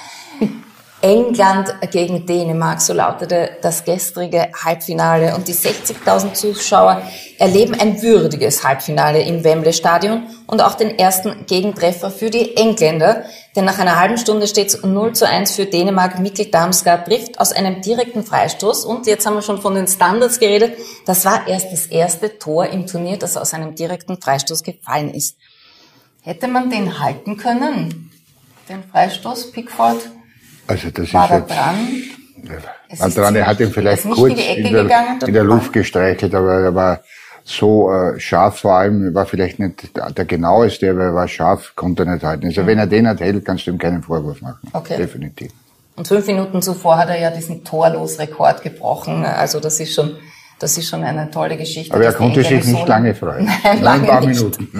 England gegen Dänemark, so lautete das gestrige Halbfinale. Und die sechzigtausend Zuschauer erleben ein würdiges Halbfinale im Wembley-Stadion und auch den ersten Gegentreffer für die Engländer. Denn nach einer halben Stunde steht es null zu eins für Dänemark. Mikkel Damsgaard trifft aus einem direkten Freistoß. Und jetzt haben wir schon von den Standards geredet. Das war erst das erste Tor im Turnier, das aus einem direkten Freistoß gefallen ist. Hätte man den halten können, den Freistoß, Pickford? Also das war ist da jetzt, dran? Ja, dran, er hat ihn vielleicht kurz in, in, der, gegangen, in der Luft gestreichelt, aber er war so äh, scharf, vor allem war vielleicht nicht der, der genaueste, aber er war scharf, konnte er nicht halten. Also mhm. wenn er den nicht hält, kannst du ihm keinen Vorwurf machen. Okay. Definitiv. Und fünf Minuten zuvor hat er ja diesen Torlosrekord gebrochen. Also das ist schon, das ist schon eine tolle Geschichte. Aber er konnte sich nicht so lange freuen. Nein, lange ein paar nicht. Minuten.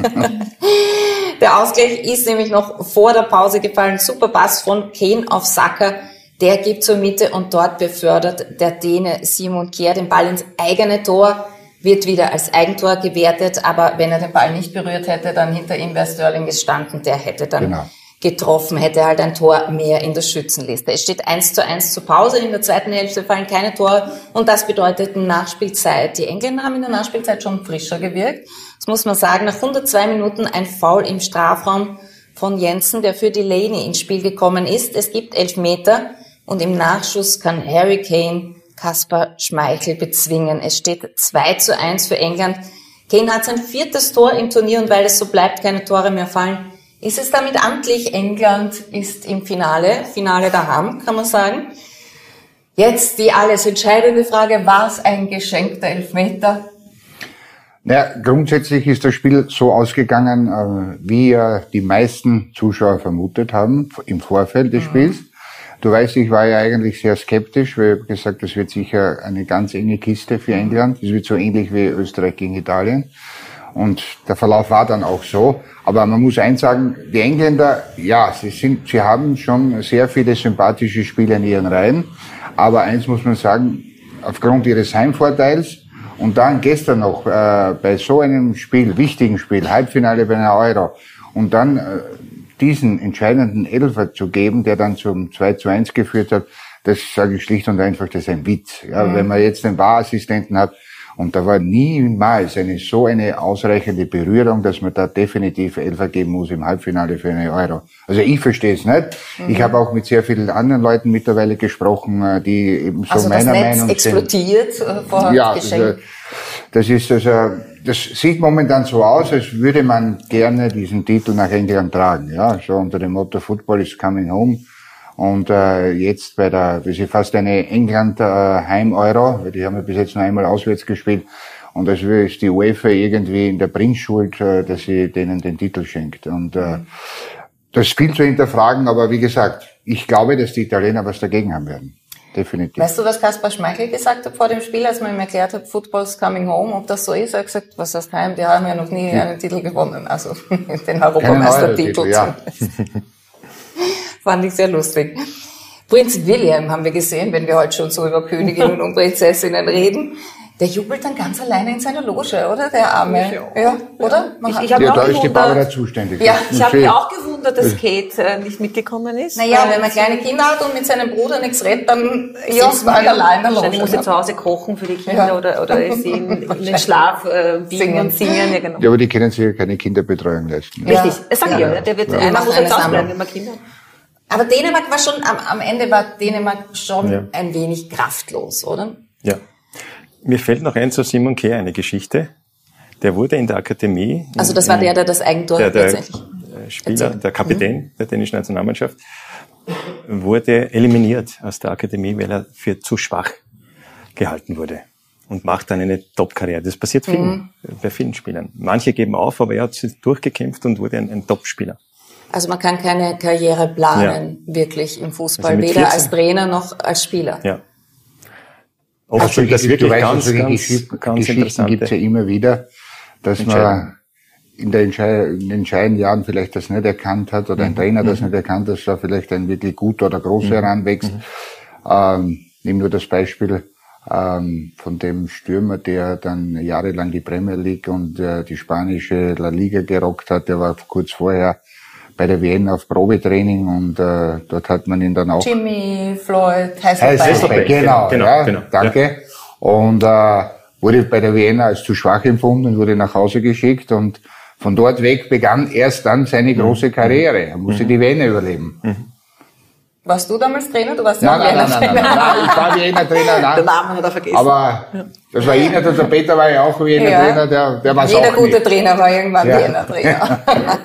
Der Ausgleich ist nämlich noch vor der Pause gefallen. Super Pass von Kane auf Saka. Der gibt zur Mitte und dort befördert der Däne Simon Kjær den Ball ins eigene Tor. Wird wieder als Eigentor gewertet. Aber wenn er den Ball nicht berührt hätte, dann hinter ihm wäre Sterling gestanden. Der hätte dann genau. getroffen, hätte halt ein Tor mehr in der Schützenliste. Es steht eins zu eins zur Pause. In der zweiten Hälfte fallen keine Tore. Und das bedeutet Nachspielzeit. Die Engländer haben in der Nachspielzeit schon frischer gewirkt. Das muss man sagen, nach hundertzwei Minuten ein Foul im Strafraum von Jensen, der für Delaney ins Spiel gekommen ist. Es gibt Elfmeter und im Nachschuss kann Harry Kane Kasper Schmeichel bezwingen. Es steht zwei zu eins für England. Kane hat sein viertes Tor im Turnier und weil es so bleibt, keine Tore mehr fallen, ist es damit amtlich. England ist im Finale, Finale daheim, kann man sagen. Jetzt die alles entscheidende Frage, war es ein geschenkter Elfmeter? Naja, grundsätzlich ist das Spiel so ausgegangen, äh, wie äh, die meisten Zuschauer vermutet haben im Vorfeld des mhm. Spiels. Du weißt, ich war ja eigentlich sehr skeptisch, weil ich habe gesagt, das wird sicher eine ganz enge Kiste für England. Das wird so ähnlich wie Österreich gegen Italien. Und der Verlauf war dann auch so. Aber man muss eins sagen, die Engländer, ja, sie sind, sie haben schon sehr viele sympathische Spieler in ihren Reihen. Aber eins muss man sagen, aufgrund ihres Heimvorteils und dann gestern noch äh, bei so einem Spiel, wichtigen Spiel, Halbfinale bei einer Euro, und dann äh, diesen entscheidenden Elfer zu geben, der dann zum zwei zu eins geführt hat, das sage ich schlicht und einfach, das ist ein Witz. Ja, mhm. Wenn man jetzt den V A R-Assistenten hat, und da war niemals eine so eine ausreichende Berührung, dass man da definitiv Elfer geben muss im Halbfinale für eine Euro. Also ich verstehe es nicht. Mhm. Ich habe auch mit sehr vielen anderen Leuten mittlerweile gesprochen, die eben so also meiner Meinung sind. Also das Netz explodiert vor ja, Geschenk. Das ist also, das sieht momentan so aus, als würde man gerne diesen Titel nach England tragen. Ja, so unter dem Motto Football is coming home. Und äh, jetzt bei der, das ist fast eine England-Heim-Euro, weil die haben ja bis jetzt nur einmal auswärts gespielt. Und das ist die UEFA irgendwie in der Bringschuld, äh, dass sie denen den Titel schenkt. Und äh, das Spiel zu hinterfragen, aber wie gesagt, ich glaube, dass die Italiener was dagegen haben werden. Definitiv. Weißt du, was Kasper Schmeichel gesagt hat vor dem Spiel, als man ihm erklärt hat, Football's coming home, ob das so ist? Er hat gesagt, was heißt heim? Die haben ja noch nie ja. einen Titel gewonnen, also den Europameistertitel. Ja. Fand ich sehr lustig. Prinz William haben wir gesehen, wenn wir heute schon so über Königinnen und Prinzessinnen reden. Der jubelt dann ganz alleine in seiner Loge, oder? Der Arme. Ja, ja. Oder? Ich, ich habe ja, auch da ist die gewundert, Barbara zuständig. Ja, ich habe mich auch gewundert, dass Kate äh, nicht mitgekommen ist. Naja, wenn man kleine Kinder hat und mit seinem Bruder nichts redet, dann ja, sitzt man allein in der Loge. Wahrscheinlich muss sie zu Hause kochen für die Kinder Ja. oder, oder sie in, in den Schlaf äh, biegen Singen. und singen. Ja, genau. Ja, aber die können sich ja keine Kinderbetreuung leisten. Ja. Richtig, das sage ich ja. Der wird, Ja. einer Macht muss eine jetzt ausbleiben, Sammlung. wenn man Kinder hat. Aber Dänemark war schon, am, am Ende war Dänemark schon Ja. ein wenig kraftlos, oder? Ja. Mir fällt noch ein zu Simon Kjær eine Geschichte. Der wurde in der Akademie. Also das war der, der das Eigentor der, der letztendlich. äh, Spieler, der Kapitän der dänischen Nationalmannschaft, wurde eliminiert aus der Akademie, weil er für zu schwach gehalten wurde. Und macht dann eine Top-Karriere. Das passiert vielen, Mhm. bei vielen Spielern. Manche geben auf, aber er hat sich durchgekämpft und wurde ein, ein Top-Spieler. Also man kann keine Karriere planen, wirklich im Fußball, Also mit weder vierzehn als Trainer noch als Spieler. Ja. Oft Also sind das du wirklich weißt, ganz, solche ganz, Geschichten, ganz Geschichten interessante. gibt's ja immer wieder, dass man in, der Entschei in den entscheidenden Jahren vielleicht das nicht erkannt hat oder ein Mhm. Trainer das nicht erkannt, dass da vielleicht ein wirklich guter oder großer Mhm. heranwächst. Mhm. Ähm, nimm nur das Beispiel ähm, von dem Stürmer, der dann jahrelang die Premier League und äh, die spanische La Liga gerockt hat. Der war kurz vorher bei der W M auf Probetraining und äh, dort hat man ihn dann auch Jimmy, Floyd, Heißt Heiselbeck. genau, Genau, ja, genau, danke. Und äh, wurde bei der W M als zu schwach empfunden und wurde nach Hause geschickt und von dort weg begann erst dann seine große Karriere. Er musste die W M überleben. Warst du damals Trainer? Du warst Nein, auch nein, nein, Trainer. nein, nein, nein, ich war Wiener Trainer, Den nein. Namen hat er vergessen. Aber das war Wiener, der Peter war ja auch Wiener Ja. Trainer, der, der war es Jeder auch gute nicht. Trainer war irgendwann Ja. Wiener Trainer.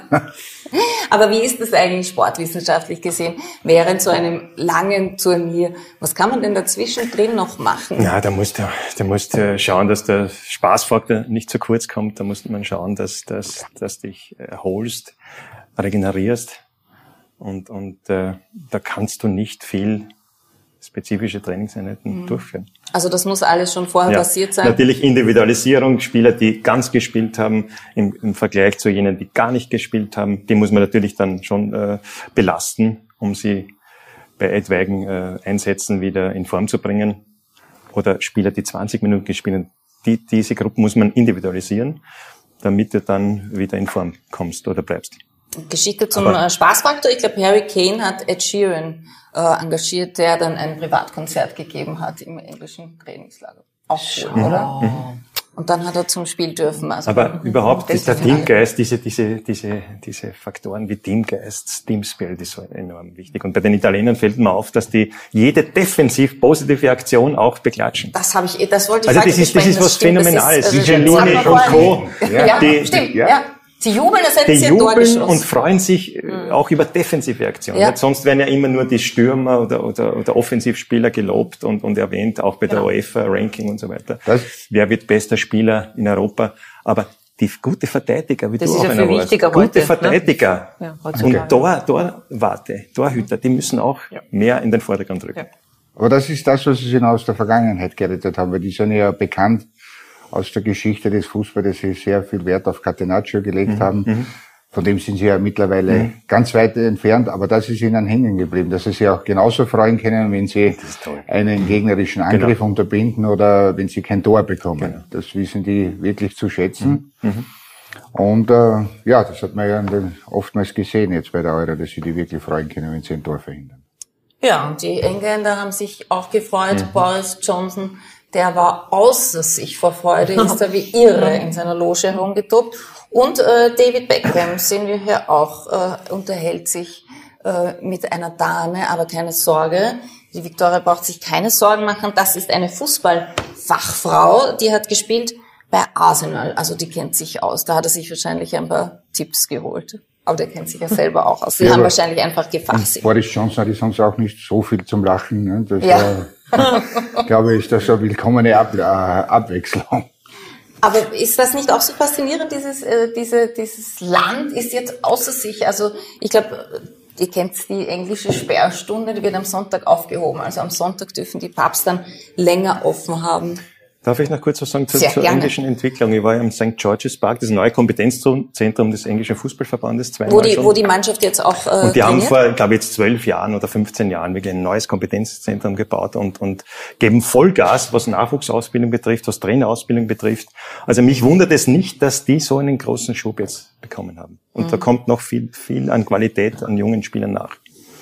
Aber wie ist das eigentlich sportwissenschaftlich gesehen? Während so einem langen Turnier, was kann man denn dazwischen drin noch machen? Na, da musst du, da musst du schauen, dass der Spaßfaktor nicht zu kurz kommt. Da muss man schauen, dass, dass, dass dich erholst, regenerierst. Und, und äh, da kannst du nicht viel spezifische Trainingseinheiten mhm. durchführen. Also das muss alles schon vorher Ja, passiert sein? Natürlich Individualisierung, Spieler, die ganz gespielt haben, im, im Vergleich zu jenen, die gar nicht gespielt haben, die muss man natürlich dann schon äh, belasten, um sie bei etwaigen äh, Einsätzen wieder in Form zu bringen. Oder Spieler, die zwanzig Minuten gespielt haben, die, diese Gruppe muss man individualisieren, damit du dann wieder in Form kommst oder bleibst. Geschichte zum Aber Spaßfaktor. Ich glaube, Harry Kane hat Ed Sheeran äh, engagiert, der dann ein Privatkonzert gegeben hat im englischen Trainingslager. Auch cool, oder? Mhm. Und dann hat er zum Spiel dürfen. Also Aber überhaupt ist der das Teamgeist, diese, diese, diese, diese Faktoren wie Teamgeist, Team Spirit ist so enorm wichtig. Und bei den Italienern fällt mir auf, dass die jede defensiv positive Aktion auch beklatschen. Das habe ich, das wollte ich Also sagen. das ist, das ist was Phänomenales. Die Cellini und Co. Ja, ja die, stimmt, ja. ja. Sie jubeln, als hätten Die sie ein Tor jubeln geschossen. und freuen sich mhm. auch über defensive Aktionen. Ja. Sonst werden ja immer nur die Stürmer oder, oder, oder Offensivspieler gelobt und, und erwähnt, auch bei der Genau. UEFA-Ranking und so weiter. Das- Wer wird bester Spieler in Europa? Aber die gute Verteidiger, wie Das du ist auch ja einer viel warst, wichtiger gute heute, ne? Verteidiger Ja, heutzutage. und Tor, Torwarte, Torhüter, die müssen auch mehr in den Vordergrund rücken. Ja. Aber das ist das, was sie aus der Vergangenheit gerettet haben, weil die sind ja bekannt aus der Geschichte des Fußballs, dass sie sehr viel Wert auf Catenaccio gelegt Mhm. haben. Mhm. Von dem sind sie ja mittlerweile mhm. ganz weit entfernt, aber das ist ihnen hängen geblieben, dass sie sich auch genauso freuen können, wenn sie einen gegnerischen Angriff genau. unterbinden oder wenn sie kein Tor bekommen. Genau. Das wissen die wirklich zu schätzen. Mhm. Und äh, ja, das hat man ja den, oftmals gesehen jetzt bei der Euro, dass sie die wirklich freuen können, wenn sie ein Tor verhindern. Ja, und die Engländer haben sich auch gefreut. Mhm. Boris Johnson, der war außer sich vor Freude, ist da wie irre in seiner Loge herumgetobt. Und äh, David Beckham, sehen wir hier auch, äh, unterhält sich äh, mit einer Dame, aber keine Sorge. Die Victoria braucht sich keine Sorgen machen. Das ist eine Fußballfachfrau, die hat gespielt bei Arsenal. Also die kennt sich aus. Da hat er sich wahrscheinlich ein paar Tipps geholt. Aber der kennt sich ja selber auch aus. Sie ja, haben wahrscheinlich einfach gefasst. Boris Johnson hat sonst auch nicht so viel zum Lachen. Ne? Das Ja. war, glaube ich, ist das eine willkommene Ab äh, Abwechslung. Aber ist das nicht auch so faszinierend, dieses, äh, diese, dieses Land ist jetzt außer sich? Also ich glaube, ihr kennt die englische Sperrstunde, die wird am Sonntag aufgehoben. Also am Sonntag dürfen die Pubs dann länger offen haben. Darf ich noch kurz was sagen zu, Sehr zur gerne. englischen Entwicklung? Ich war ja im Sankt George's Park, das neue Kompetenzzentrum des englischen Fußballverbandes, zweimal Wo die, schon. wo die Mannschaft jetzt auch äh, Und die haben trainiert? vor, ich glaube jetzt zwölf Jahren oder fünfzehn Jahren wirklich ein neues Kompetenzzentrum gebaut und, und geben Vollgas, was Nachwuchsausbildung betrifft, was Trainerausbildung betrifft. Also mich wundert es nicht, dass die so einen großen Schub jetzt bekommen haben. Und mhm. da kommt noch viel, viel an Qualität an jungen Spielern nach.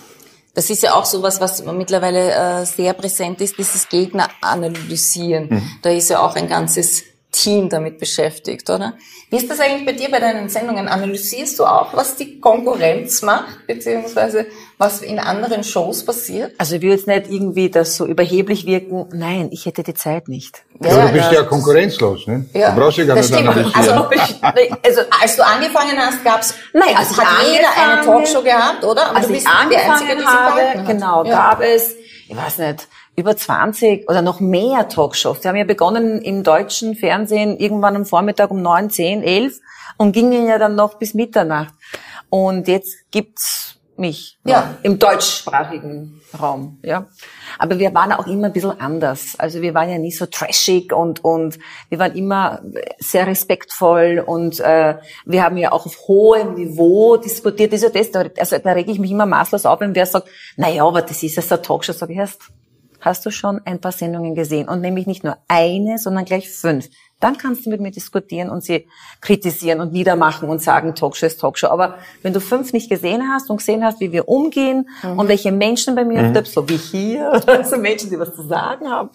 Das ist ja auch sowas, was mittlerweile äh, sehr präsent ist, dieses Gegner analysieren. Mhm. Da ist ja auch ein ganzes Team damit beschäftigt, oder? Wie ist das eigentlich bei dir bei deinen Sendungen? Analysierst du auch, was die Konkurrenz macht, beziehungsweise was in anderen Shows passiert? Also ich will jetzt nicht irgendwie das so überheblich wirken. Nein, ich hätte die Zeit nicht. Ja, ja, du bist ja konkurrenzlos, ne? Ja, du brauchst ja gar das nicht stimmt. analysieren. Also, also als du angefangen hast, gab's Nein, als ich hat jeder eine angefangen- Talkshow gehabt, oder? Aber Als du ich bist die Einzige, angefangen die sie habe, gehalten hat. genau, Ja. gab es, ich weiß nicht, über zwanzig oder noch mehr Talkshows. Die haben ja begonnen im deutschen Fernsehen irgendwann am Vormittag um neun, zehn, elf und gingen ja dann noch bis Mitternacht. Und jetzt gibt's mich noch Ja. im deutschsprachigen Raum, ja. Aber wir waren auch immer ein bisschen anders. Also wir waren ja nie so trashig und und wir waren immer sehr respektvoll und äh, wir haben ja auch auf hohem Niveau diskutiert. Das ist ja das, also da rege ich mich immer maßlos auf, wenn wer sagt, na ja, aber das ist ja so eine Talkshow, sag ich erst. Hast du schon ein paar Sendungen gesehen? Und nämlich nicht nur eine, sondern gleich fünf. Dann kannst du mit mir diskutieren und sie kritisieren und niedermachen und sagen, Talkshow ist Talkshow. Aber wenn du fünf nicht gesehen hast und gesehen hast, wie wir umgehen mhm. und welche Menschen bei mir, mhm. so wie hier, also Menschen, die was zu sagen haben,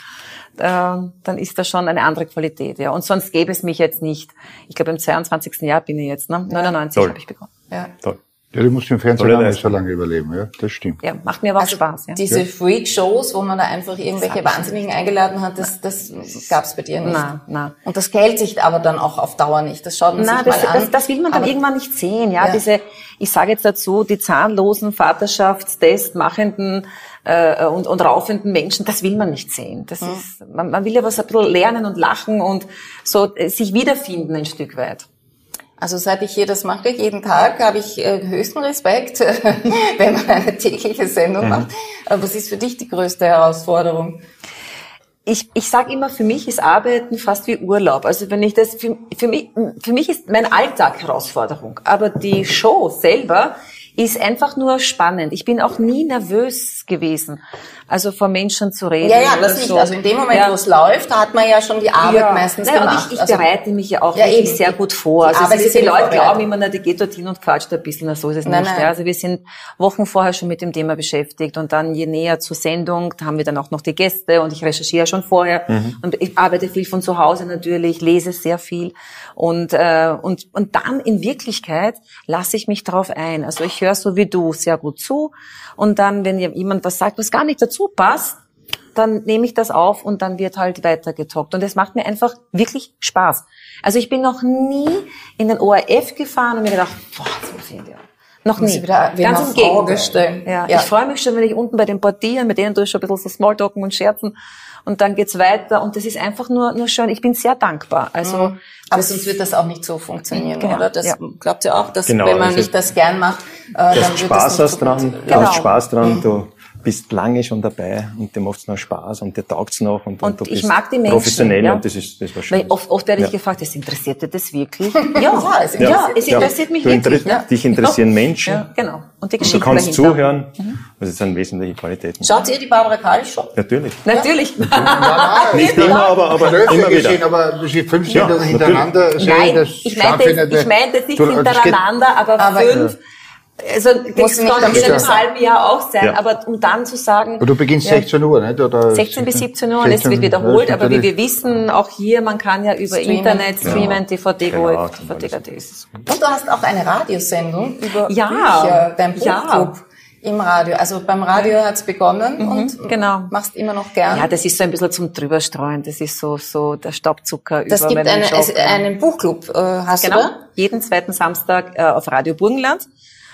äh, dann ist das schon eine andere Qualität. Ja. Und sonst gäbe es mich jetzt nicht. Ich glaube, im zweiundzwanzigsten Jahr bin ich jetzt, ne? neunundneunzig habe ich begonnen. Ja. Toll. Ja, du musst im Fernsehen auch nicht so lange überleben, ja, das stimmt. Ja, macht mir aber auch Also Spaß. Ja. diese Ja. Freak-Shows, wo man da einfach irgendwelche Wahnsinnigen eingeladen hat, das, das gab's bei dir nicht. Na, na. Und das hält sich aber dann auch auf Dauer nicht. Das schaut man Na, sich das, mal an. das, das will man dann Aber- irgendwann nicht sehen, ja. Ja. Diese, ich sage jetzt dazu, die zahnlosen Vaterschaftstest machenden äh, und, und raufenden Menschen, das will man nicht sehen. Das Mhm. ist, man, man will ja was ein bisschen lernen und lachen und so äh, sich wiederfinden ein Stück weit. Also seit ich hier das mache, jeden Tag, habe ich äh, höchsten Respekt, wenn man eine tägliche Sendung Mhm. macht. Aber was ist für dich die größte Herausforderung? Ich, ich sage immer, für mich ist Arbeiten fast wie Urlaub. Also wenn ich das, für, für mich, für mich ist mein Alltag Herausforderung. Aber die Show selber ist einfach nur spannend. Ich bin auch nie nervös gewesen, also vor Menschen zu reden. Ja, ja, oder das nicht. so. Also in dem Moment, Ja. wo es läuft, da hat man ja schon die Arbeit Ja. meistens Naja, gemacht. und ich, ich Also- bereite mich ja auch Ja, wirklich eben. sehr gut vor. Die Also Arbeit es ist, ist die ja Leute vorbereitet. glauben immer, na, die geht dorthin und quatscht ein bisschen, na, so ist es Nein, nicht. nein. Ja. Also wir sind Wochen vorher schon mit dem Thema beschäftigt und dann je näher zur Sendung, da haben wir dann auch noch die Gäste und ich recherchiere schon vorher und ich arbeite viel von zu Hause natürlich, lese sehr viel und äh, und und dann in Wirklichkeit lasse ich mich darauf ein. Also ich höre so wie du sehr gut zu und dann, wenn jemand was sagt, was gar nicht dazu passt, dann nehme ich das auf und dann wird halt weiter getalkt. Und es macht mir einfach wirklich Spaß. Also ich bin noch nie in den O R F gefahren und mir gedacht, boah, jetzt muss ich in die Noch Muss nie. ich wieder wen Ganz auf im Gegenteil. Frage stellen. Ja, Ja. Ich freue mich schon, wenn ich unten bei den Portieren, mit denen tue ich schon ein bisschen so Smalltalken und Scherzen und dann geht's weiter und das ist einfach nur nur schön. Ich bin sehr dankbar. Also Mhm. Aber das- sonst wird das auch nicht so funktionieren, Genau, oder? Das ja. glaubt ihr auch, dass Genau, wenn man also nicht das gern macht, äh, dann Du wird hast das Spaß nicht so hast dran, funktionieren. du hast Genau. Spaß dran, du bist lange schon dabei und dir macht's noch Spaß und dir taugt's noch und, Und du ich bist mag die Menschen, professionell ja. und das ist, das war schön. Weil oft, oft werde ich Ja. gefragt, es interessiert dich das wirklich? Ja, Ja, es ja, interessiert es dich. interessiert mich du wirklich. interess- Ja. Dich interessieren Menschen. Ja, genau. Und die Du Geschichte kannst dahinter. zuhören. Das sind wesentliche Qualitäten. Schaut ihr die Barbara Kalisch schon? Natürlich. Natürlich. Nicht immer, aber, aber Öfter immer gesehen, wieder. aber dass ich fünf Ja, Sendungen hintereinander sehe, Nein, das ich meinte schaffe jetzt, ich meinte jetzt nicht Du- das geht- hintereinander, aber, Aber- fünf. Also Muss das nicht kann am in Stück einem sein. halben Jahr auch sein, Ja. aber um dann zu sagen, Aber du beginnst ja, sechzehn Uhr, nicht? Oder sechzehn bis siebzehn Uhr und es sechzehn, wird wiederholt, ja, aber wie wir natürlich. wissen, auch hier, man kann ja über Streamen. Internet streamen, Ja. T V D, Genau, Go, kann T V D, alles. das ist Und du hast auch eine Radiosendung über Ja. Bücher, dein Ja. Buchclub im Radio. Also beim Radio hat's begonnen und genau. machst immer noch gern. Ja, das ist so ein bisschen zum Drüberstreuen, das ist so, so der Staubzucker das über gibt meinen eine, Job. es, einen Buchclub, äh, hast Genau, du da? jeden zweiten Samstag äh, auf Radio Burgenland.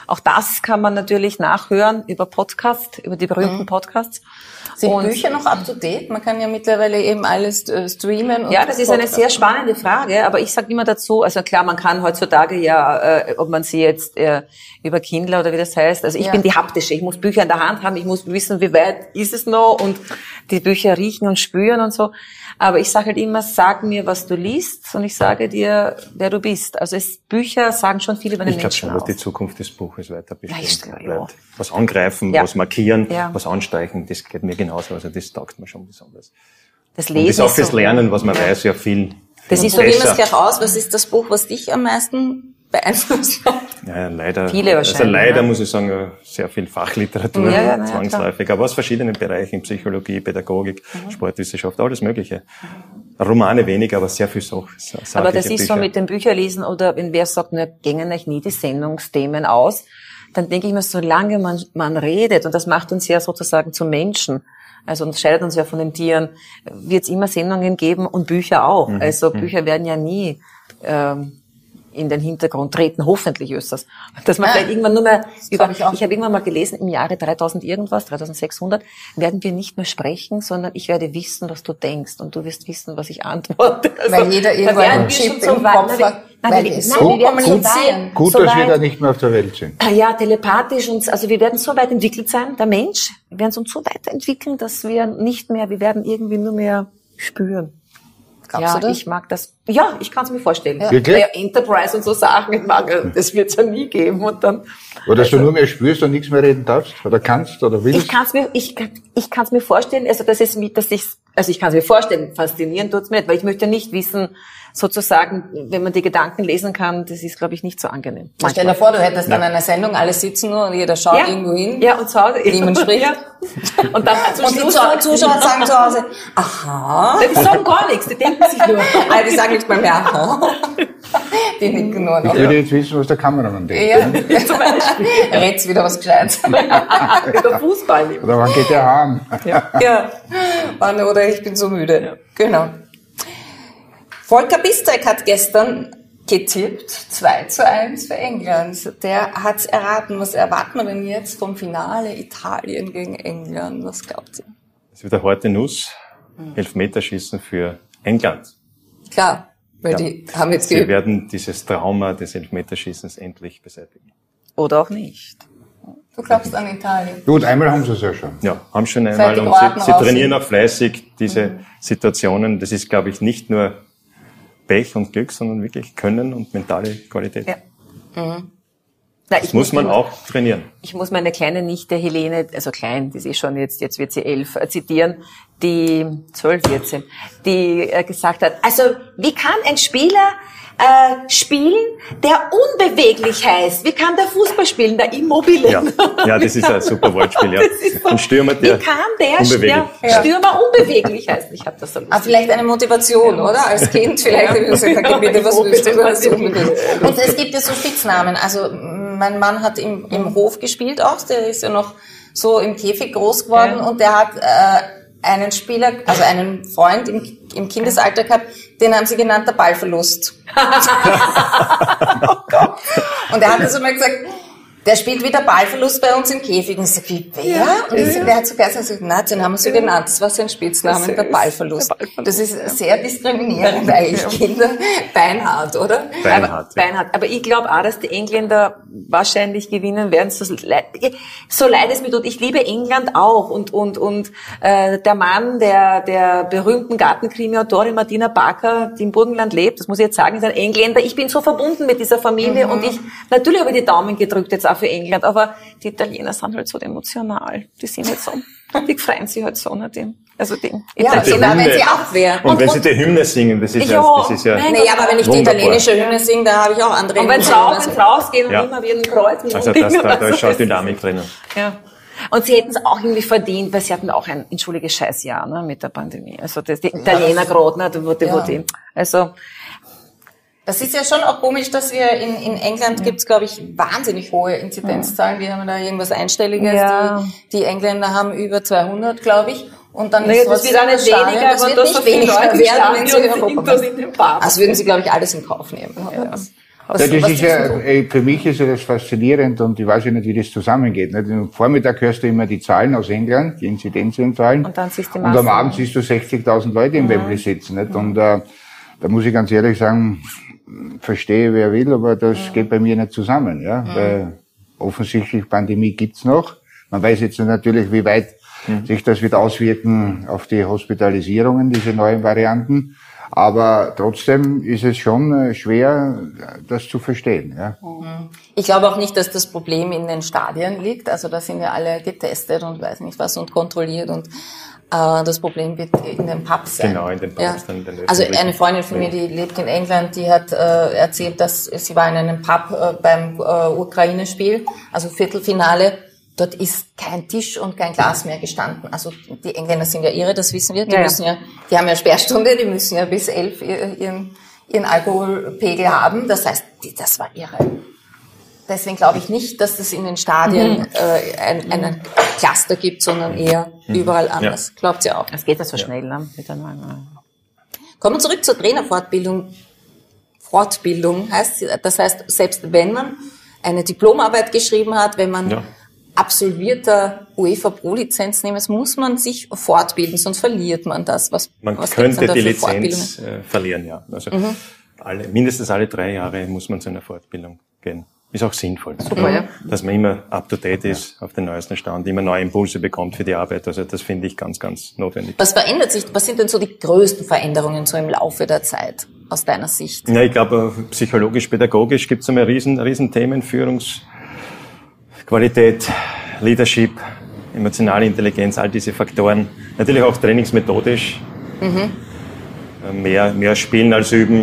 auch das kann man natürlich nachhören über Podcast, über die berühmten Mhm. Podcasts. Sind Und Bücher noch up to date? Man kann ja mittlerweile eben alles äh, streamen. Und ja, das ist eine Podcast. sehr spannende Frage, aber ich sage immer dazu, also klar, man kann heutzutage ja, äh, ob man sie jetzt äh, über Kindle oder wie das heißt, also ich Ja. bin die haptische, ich muss Bücher in der Hand haben, ich muss wissen, wie weit ist es noch und die Bücher riechen und spüren und so. Aber ich sage halt immer, sag mir, was du liest und ich sage dir, wer du bist. Also es, Bücher sagen schon viel über den Ich glaube Menschen schon, dass aus. die Zukunft des Buches weiter Ja, ich bestimmt glaub, ja. bleibt. Was angreifen, Ja. was markieren, Ja. was anstreichen, das geht mir genauso. Also das taugt mir schon besonders. Das Und Lesen das ist auch fürs so- Lernen, was man weiß, ja viel, Das viel ist So gehen wir es besser. gleich aus. Was ist das Buch, was dich am meisten beeinflusst hat? Ja, leider. Viele Also wahrscheinlich, leider ja. muss ich sagen, ja, sehr viel Fachliteratur, Ja, ja, na ja, zwangsläufig. Aber aus verschiedenen Bereichen, Psychologie, Pädagogik, Mhm. Sportwissenschaft, alles Mögliche. Romane weniger, aber sehr viel Sach- sachliche Aber das ist Bücher. so mit dem Bücherlesen oder wenn wer sagt, na, gängen euch nie die Sendungsthemen aus, dann denke ich mir, solange man, man redet, und das macht uns ja sozusagen zu Menschen, also unterscheidet uns ja von den Tieren, wird es immer Sendungen geben und Bücher auch. Mhm. Also Bücher werden ja nie ähm, in den Hintergrund treten, hoffentlich ist das. Dass man Ah, vielleicht irgendwann nur mehr über, glaub ich, ich auch. ich habe irgendwann mal gelesen, im Jahre dreitausend irgendwas, dreitausendsechshundert, werden wir nicht mehr sprechen, sondern ich werde wissen, was du denkst und du wirst wissen, was ich antworte. Also, Weil jeder da irgendwann werden einen wir Chip schon im weit- Kopf na, wir- hat, nein, weil wir- die nein, so wir werden so kommunizieren. weit- Gut, so dass wir weit- da nicht mehr auf der Welt sind. Ah ja, telepathisch uns, also wir werden so weit entwickelt sein, der Mensch, wir werden uns so weiterentwickeln, dass wir nicht mehr, wir werden irgendwie nur mehr spüren. Glaubst ja, du das? ich mag das. Ja, ich kann es mir vorstellen. Ja. Wirklich? Ja, Enterprise und so Sachen, ich mag, das wird es ja nie geben und dann. Oder dass du nur mehr spürst und nichts mehr reden darfst oder kannst oder willst. Ich kann es mir, ich, ich kann es mir vorstellen, also das ist mit, dass ich, also ich kann es mir vorstellen, faszinieren tut's mir nicht, weil ich möchte nicht wissen, sozusagen, wenn man die Gedanken lesen kann, das ist, glaube ich, nicht so angenehm. Stell dir vor, du hättest dann eine Sendung, alle sitzen nur und jeder schaut irgendwo hin. Ja, und zu Hause. Niemand spricht. Ja. Und dann zum Und die Schluss Zu- Zuschauer sagen zu Hause, aha. Die sagen gar nichts, die denken sich nur. Ah, die sagen nicht mal mehr, aha. Die nicken nur Ich noch. würde jetzt wissen, was der Kameramann denkt. Ja, zum Beispiel. Red's wieder was Gescheites. Der Fußball nicht. Oder wann geht der heim? Ja. Mann, oder ich bin so müde. Genau. Volker Bistek hat gestern getippt, zwei zu eins für England. Der hat's erraten. Was erwarten wir denn jetzt vom Finale Italien gegen England? Was glaubt ihr? Es wird eine harte Nuss. Elfmeterschießen für England. Klar, weil Ja. die haben jetzt Sie geübt. werden dieses Trauma des Elfmeterschießens endlich beseitigen. Oder auch nicht. Du glaubst an Italien. Gut, einmal haben sie es ja schon. Ja, haben schon Seit einmal die und Kroaten sie, sie raus trainieren sind. auch fleißig diese Situationen. Das ist, glaube ich, nicht nur Pech und Glück, sondern wirklich Können und mentale Qualität. Ja. Na, Das muss man auch trainieren. Ich muss meine kleine Nichte Helene, also klein, die ist eh schon jetzt, jetzt wird sie elf, äh, zitieren, die zwölf, vierzehn, die äh, gesagt hat, also wie kann ein Spieler äh, spielen, der unbeweglich heißt? Wie kann der Fußball spielen, der Immobile? Ja, ja, das ist ein super Wortspiel. Ja. Das ist so- Ein Stürmer, der Wie kann der, unbeweglich. der Stürmer unbeweglich heißt? Ich habe das so lustig. Ah, vielleicht eine Motivation, oder? Als Kind vielleicht. Ja. Ja. Gesagt, bitte, was Ich willst du? bitte, Was was willst du? Und es gibt ja so Spitznamen. Also mein Mann hat im, im Hof gespielt auch. Der ist ja noch so im Käfig groß geworden Ja. und der hat äh, einen Spieler, also einen Freund im, im Kindesalter gehabt, den haben sie genannt der Ballverlust. Und er hat das immer gesagt, der spielt wieder Ballverlust bei uns im Käfig. Und ich sag, wie, wer? Und ich sag, der hat so geheißen, ich sag, nein, den haben wir so genannt. Das war sein Spitzname, der Ballverlust. Das ist sehr diskriminierend eigentlich, Kinder. Beinhart, oder? Beinhart, aber, ja. Beinhart. Aber ich glaube auch, dass die Engländer wahrscheinlich gewinnen werden. So leid, so leid es mir tut. Ich liebe England auch. Und, und, und äh, der Mann der, der berühmten Gartenkrimi-Autorin Martina Barker, die im Burgenland lebt, das muss ich jetzt sagen, ist ein Engländer. Ich bin so verbunden mit dieser Familie Mhm. und ich, natürlich habe ich die Daumen gedrückt jetzt auch für England, aber die Italiener sind halt so emotional. Die sind halt so, die freuen sich halt so nach dem. Also die Ja, Die sogar wenn Hymne. sie abwehren. Und, Und- wenn und- sie die Hymne singen, das ist ja, Ja, das ist ja nein, Naja, aber wenn ich die Wunderbar. italienische Hymne singe, da habe ich auch andere Und wenn sie Emotionen. raus, wenn sie rausgehen und Ja. immer wie ein Kreuz mit also dem das, Ding da, oder da so, ist schon das Dynamik drinnen. Ja. Und sie hätten es auch irgendwie verdient, weil sie hatten auch ein, entschuldige, Scheißjahr, ne, mit der Pandemie. Also das, die Italiener gerade, ne, wo die, wo Ja. die, also, Das ist ja schon auch komisch, dass wir in, in England gibt's, glaube ich, wahnsinnig hohe Inzidenzzahlen. Wir haben da irgendwas Einstelliges. Ja. Die, die Engländer haben über zweihundert, glaube ich. Und dann naja, ist das was wird auch nicht schade, weniger, das aber wird nicht weniger werden, wenn sie Stadion Europa sind, da sind ein paar. Das würden sie, glaube ich, alles in Kauf nehmen. Ja. Was, ja, das was ist ja, für mich ist ja das faszinierend und ich weiß ja nicht, wie das zusammengeht. Nicht? Am Vormittag hörst du immer die Zahlen aus England, die Inzidenzzahlen. Und dann siehst du Und am Abend siehst du sechzigtausend Leute im mhm. Wembley sitzen. Nicht? Und äh, da muss ich ganz ehrlich sagen, verstehe wer will, aber das mhm. geht bei mir nicht zusammen. Ja? Mhm. Weil offensichtlich Pandemie gibt's noch. Man weiß jetzt natürlich, wie weit mhm. sich das wird auswirken auf die Hospitalisierungen, diese neuen Varianten. Aber trotzdem ist es schon schwer, das zu verstehen. Ja. Ich glaube auch nicht, dass das Problem in den Stadien liegt. Also da sind ja alle getestet und weiß nicht was und kontrolliert und äh, das Problem wird in den Pubs sein. Genau, in den Pubs. Ja. Dann, dann also eine Freundin von mir, die lebt in England, die hat äh, erzählt, dass sie war in einem Pub äh, beim äh, Ukraine-Spiel, also Viertelfinale. Dort ist kein Tisch und kein Glas mehr gestanden. Also die Engländer sind ja irre, das wissen wir. Die ja, müssen ja, die haben ja Sperrstunde, die müssen ja bis elf ihren, ihren Alkoholpegel haben. Das heißt, das war irre. Deswegen glaube ich nicht, dass es in den Stadien mhm. äh, ein, einen Cluster gibt, sondern eher mhm. überall anders. Ja. Glaubt ihr auch? Es geht ja so ja. schnell, ne? Miteinander. Kommen wir zurück zur Trainerfortbildung. Fortbildung heißt, das heißt, selbst wenn man eine Diplomarbeit geschrieben hat, wenn man ja. absolvierter UEFA Pro-Lizenz nehmen, muss man sich fortbilden, sonst verliert man das. Was, man was könnte die Lizenz äh, verlieren, ja. Also mhm. alle, mindestens alle drei Jahre muss man zu einer Fortbildung gehen. Ist auch sinnvoll. Super, ja. Dass man immer up-to-date ist, ja. auf den neuesten Stand, immer neue Impulse bekommt für die Arbeit. Also das finde ich ganz, ganz notwendig. Was verändert sich, was sind denn so die größten Veränderungen so im Laufe der Zeit aus deiner Sicht? Ja, ich glaube, psychologisch, pädagogisch gibt es einmal riesen, riesen Themen, Führungs Qualität, Leadership, emotionale Intelligenz, all diese Faktoren. Natürlich auch trainingsmethodisch. Mhm. Mehr, mehr spielen als üben. Mhm.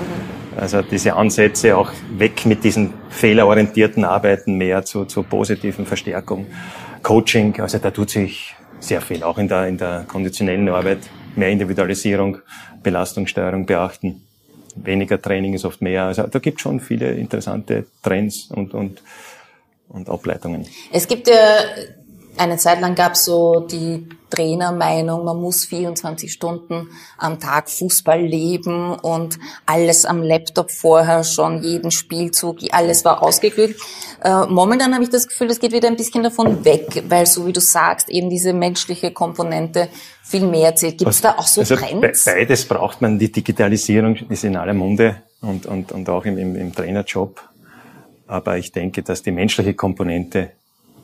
Also diese Ansätze auch weg mit diesen fehlerorientierten Arbeiten, mehr zu, zu positiven Verstärkung. Coaching, also da tut sich sehr viel, auch in der, in der konditionellen Arbeit. Mehr Individualisierung, Belastungssteuerung beachten. Weniger Training ist oft mehr. Also da gibt es schon viele interessante Trends und, und und Ableitungen. Es gibt ja, eine Zeit lang gab es so die Trainermeinung, man muss vierundzwanzig Stunden am Tag Fußball leben und alles am Laptop vorher schon, jeden Spielzug, alles war ausgeklügelt. Äh, momentan habe ich das Gefühl, es geht wieder ein bisschen davon weg, weil so wie du sagst, eben diese menschliche Komponente viel mehr zählt. Gibt es da auch so also Trends? Beides braucht man. Die Digitalisierung ist in aller Munde und, und, und auch im, im, im Trainerjob. Aber ich denke, dass die menschliche Komponente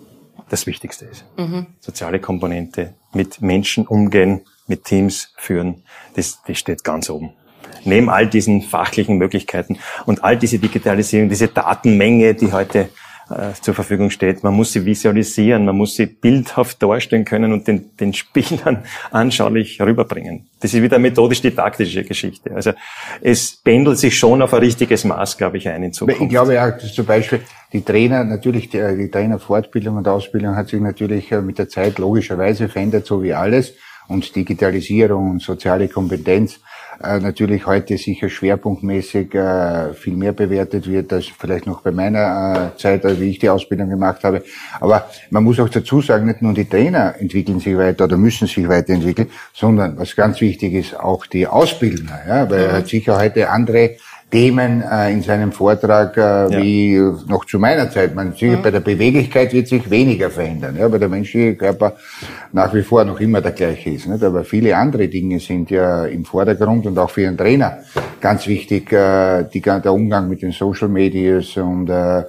das Wichtigste ist. Mhm. Soziale Komponente, mit Menschen umgehen, mit Teams führen, das, das steht ganz oben. Neben all diesen fachlichen Möglichkeiten und all diese Digitalisierung, diese Datenmenge, die heute äh, zur Verfügung steht, man muss sie visualisieren, man muss sie bildhaft darstellen können und den, den Spielern anschaulich rüberbringen. Das ist wieder methodisch-didaktische Geschichte. Also es pendelt sich schon auf ein richtiges Maß, glaube ich, ein in Zukunft. Ich glaube auch, dass zum Beispiel die Trainer, natürlich die, die Trainerfortbildung und Ausbildung hat sich natürlich mit der Zeit logischerweise verändert, so wie alles. Und Digitalisierung und soziale Kompetenz äh, natürlich heute sicher schwerpunktmäßig äh, viel mehr bewertet wird, als vielleicht noch bei meiner äh, Zeit, wie ich die Ausbildung gemacht habe. Aber man muss auch dazu sagen, nicht nur die Trainer entwickeln sich weiter oder müssen sich weiterentwickeln, sondern was ganz wichtig ist, auch die Ausbildner. Ja, weil er hat sicher heute andere Themen äh, in seinem Vortrag äh, ja. wie noch zu meiner Zeit. Man sicher, mhm. bei der Beweglichkeit wird sich weniger verändern, ja, weil der menschliche Körper nach wie vor noch immer der gleiche ist. Nicht? Aber viele andere Dinge sind ja im Vordergrund und auch für einen Trainer ganz wichtig, äh, die, der Umgang mit den Social Medias und äh,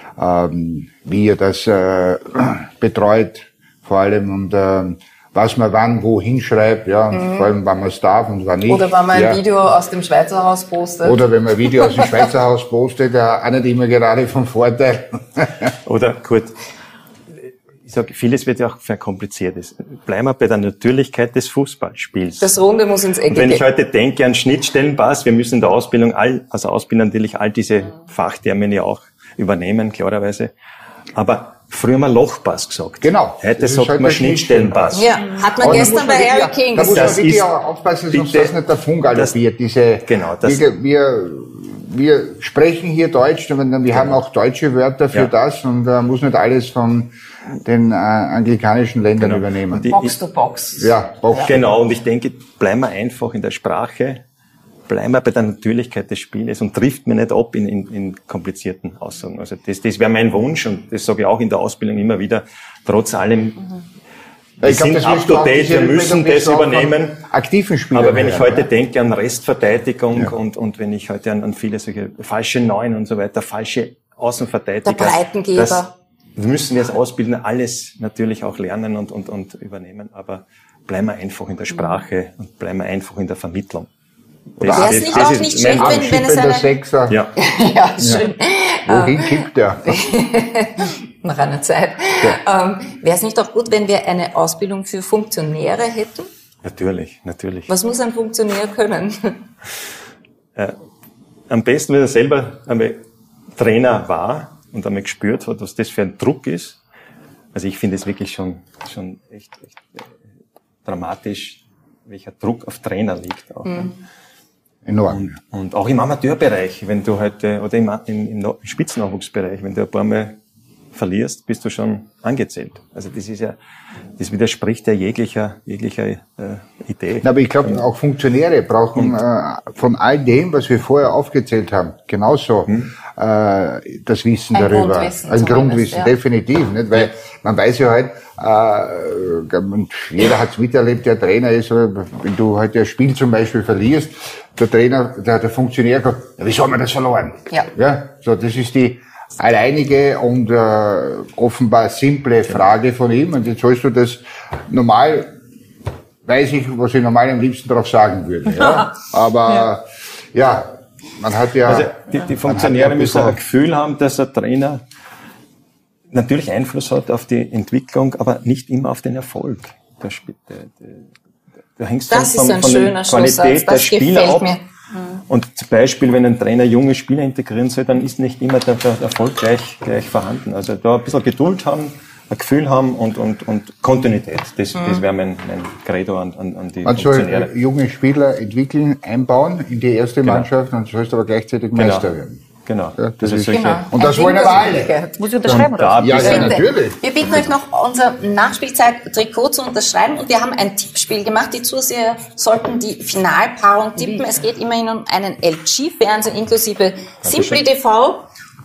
ähm, wie er das äh, betreut vor allem und äh, was man wann wo hinschreibt, ja, und mhm. vor allem, wann man es darf und wann nicht. Oder wenn man ein ja. Video aus dem Schweizer Haus postet. Oder wenn man ein Video aus dem Schweizer Haus postet, ja, auch nicht immer gerade vom Vorteil. Oder, gut, ich sage, vieles wird ja auch verkompliziert. Bleiben wir bei der Natürlichkeit des Fußballspiels. Das Runde muss ins Eck gehen. Wenn ich heute denke an Schnittstellenpass, wir müssen in der Ausbildung all, als Ausbilder natürlich all diese Fachtermine auch übernehmen, klarerweise. Aber früher mal Lochpass gesagt. Genau. Heute sagt halt man Schnittstellenpass. Ja, hat man aber gestern bei Harry King. Da muss man wirklich auch aufpassen, dass uns das nicht der Funk galoppiert. Diese, genau, das wir, wir, wir sprechen hier Deutsch, wir genau. haben auch deutsche Wörter für ja. das und da uh, muss nicht alles von den äh, anglikanischen Ländern genau. übernehmen. Die, Box to Box. Ja, Box. Genau, und ich denke, bleiben wir einfach in der Sprache bleiben wir bei der Natürlichkeit des Spieles und trifft mir nicht ab in, in, in komplizierten Aussagen. Also das, das wäre mein Wunsch und das sage ich auch in der Ausbildung immer wieder, trotz allem, mhm. wir ich sind up to date, wir müssen das übernehmen. Aktiven Spieler. Aber wenn ich heute ja. denke an Restverteidigung ja. und, und wenn ich heute an, an viele solche falsche Neun und so weiter, falsche Außenverteidiger. Der Breitengeber. Das müssen wir als Ausbilder alles natürlich auch lernen und, und, und übernehmen, aber bleiben wir einfach in der Sprache mhm. und bleiben wir einfach in der Vermittlung. Wäre es nicht auch nicht schön, wenn, wenn es eine... Sechser. Ja, ja schön. Ja. Wohin kippt der? Nach einer Zeit. Ja. Ähm, Wäre es nicht auch gut, wenn wir eine Ausbildung für Funktionäre hätten? Natürlich, natürlich. Was muss ein Funktionär können? Äh, am besten, wenn er selber einmal Trainer war und einmal gespürt hat, was das für ein Druck ist. Also ich finde es wirklich schon, schon echt, echt äh, dramatisch, welcher Druck auf Trainer liegt auch. Mhm. Enorm. Und, und auch im Amateurbereich, wenn du heute, oder im, im, im Spitzennachwuchsbereich, wenn du ein paar Mal verlierst, bist du schon angezählt. Also das ist ja, das widerspricht ja jeglicher, jeglicher äh, Idee. Aber ich glaube, auch Funktionäre brauchen äh, von all dem, was wir vorher aufgezählt haben, genauso hm. äh, das Wissen ein darüber. Grundwissen ein Grundwissen, ja. definitiv. Nicht? Weil man weiß ja halt, äh, jeder hat es miterlebt, der Trainer ist, wenn du heute ein Spiel zum Beispiel verlierst, der Trainer, der, der Funktionär sagt, ja, wieso haben wir das verloren? Ja. Ja, so, das ist die alleinige und äh, offenbar simple Frage von ihm. Und jetzt sollst du das normal, weiß ich, was ich normal am liebsten darauf sagen würde. Ja? Aber ja. ja, man hat ja... Also die, die Funktionäre ja müssen ein Gefühl haben, dass der Trainer natürlich Einfluss hat auf die Entwicklung, aber nicht immer auf den Erfolg. Der, der, der, der hängt das von, ist ein von schöner der Qualität der Spieler ab. Mir. Und zum Beispiel, wenn ein Trainer junge Spieler integrieren soll, dann ist nicht immer der, der Erfolg gleich, gleich vorhanden. Also da ein bisschen Geduld haben, ein Gefühl haben und, und, und Kontinuität. Das, mhm. das wäre mein, mein Credo an, an, an die man Funktionäre. Soll junge Spieler entwickeln, einbauen in die erste genau. Mannschaft und sollst aber gleichzeitig genau. Meister werden. Genau. Ja, das, das ist genau. solche. Und das wollen aber alle. Muss ich unterschreiben, oder? Ja, ja, natürlich. Wir bitten euch noch, unser Nachspielzeit-Trikot zu unterschreiben und wir haben ein Tippspiel gemacht. Die Zuseher sollten die Finalpaarung tippen. Es geht immerhin um einen L G-Fernseher inklusive Simply T V.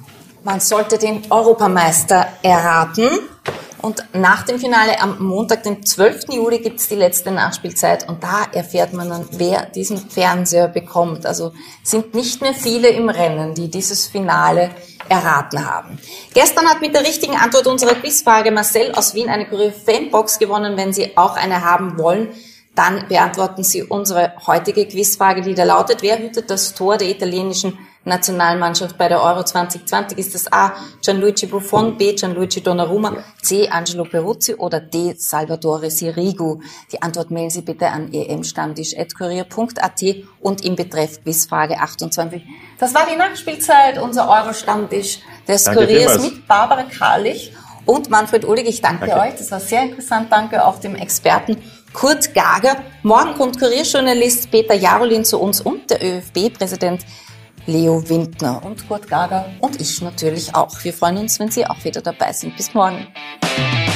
Man sollte den Europameister erraten. Und nach dem Finale am Montag, den zwölften Juli, gibt's die letzte Nachspielzeit und da erfährt man dann, wer diesen Fernseher bekommt. Also sind nicht mehr viele im Rennen, die dieses Finale erraten haben. Gestern hat mit der richtigen Antwort unserer Quizfrage Marcel aus Wien eine Kurier-Fanbox gewonnen. Wenn Sie auch eine haben wollen, dann beantworten Sie unsere heutige Quizfrage, die da lautet: Wer hütet das Tor der italienischen Nationalmannschaft bei der Euro zwanzig zwanzig? Ist das A. Gianluigi Buffon, B. Gianluigi Donnarumma, C. Angelo Peruzzi oder D. Salvatore Sirigu? Die Antwort mailen Sie bitte an e m stammtisch at kurier punkt a t und im Betreff Quizfrage achtundzwanzig. Das war die Nachspielzeit, unser Euro-Stammtisch des Danke Kuriers vielmals. mit Barbara Karlich und Manfred Uhlig. Ich danke, danke euch, das war sehr interessant. Danke auch dem Experten Kurt Gager. Morgen kommt Kurierjournalist Peter Jarolin zu uns und der Ö F B-Präsident Leo Windner und Kurt Gager und ich natürlich auch. Wir freuen uns, wenn Sie auch wieder dabei sind. Bis morgen.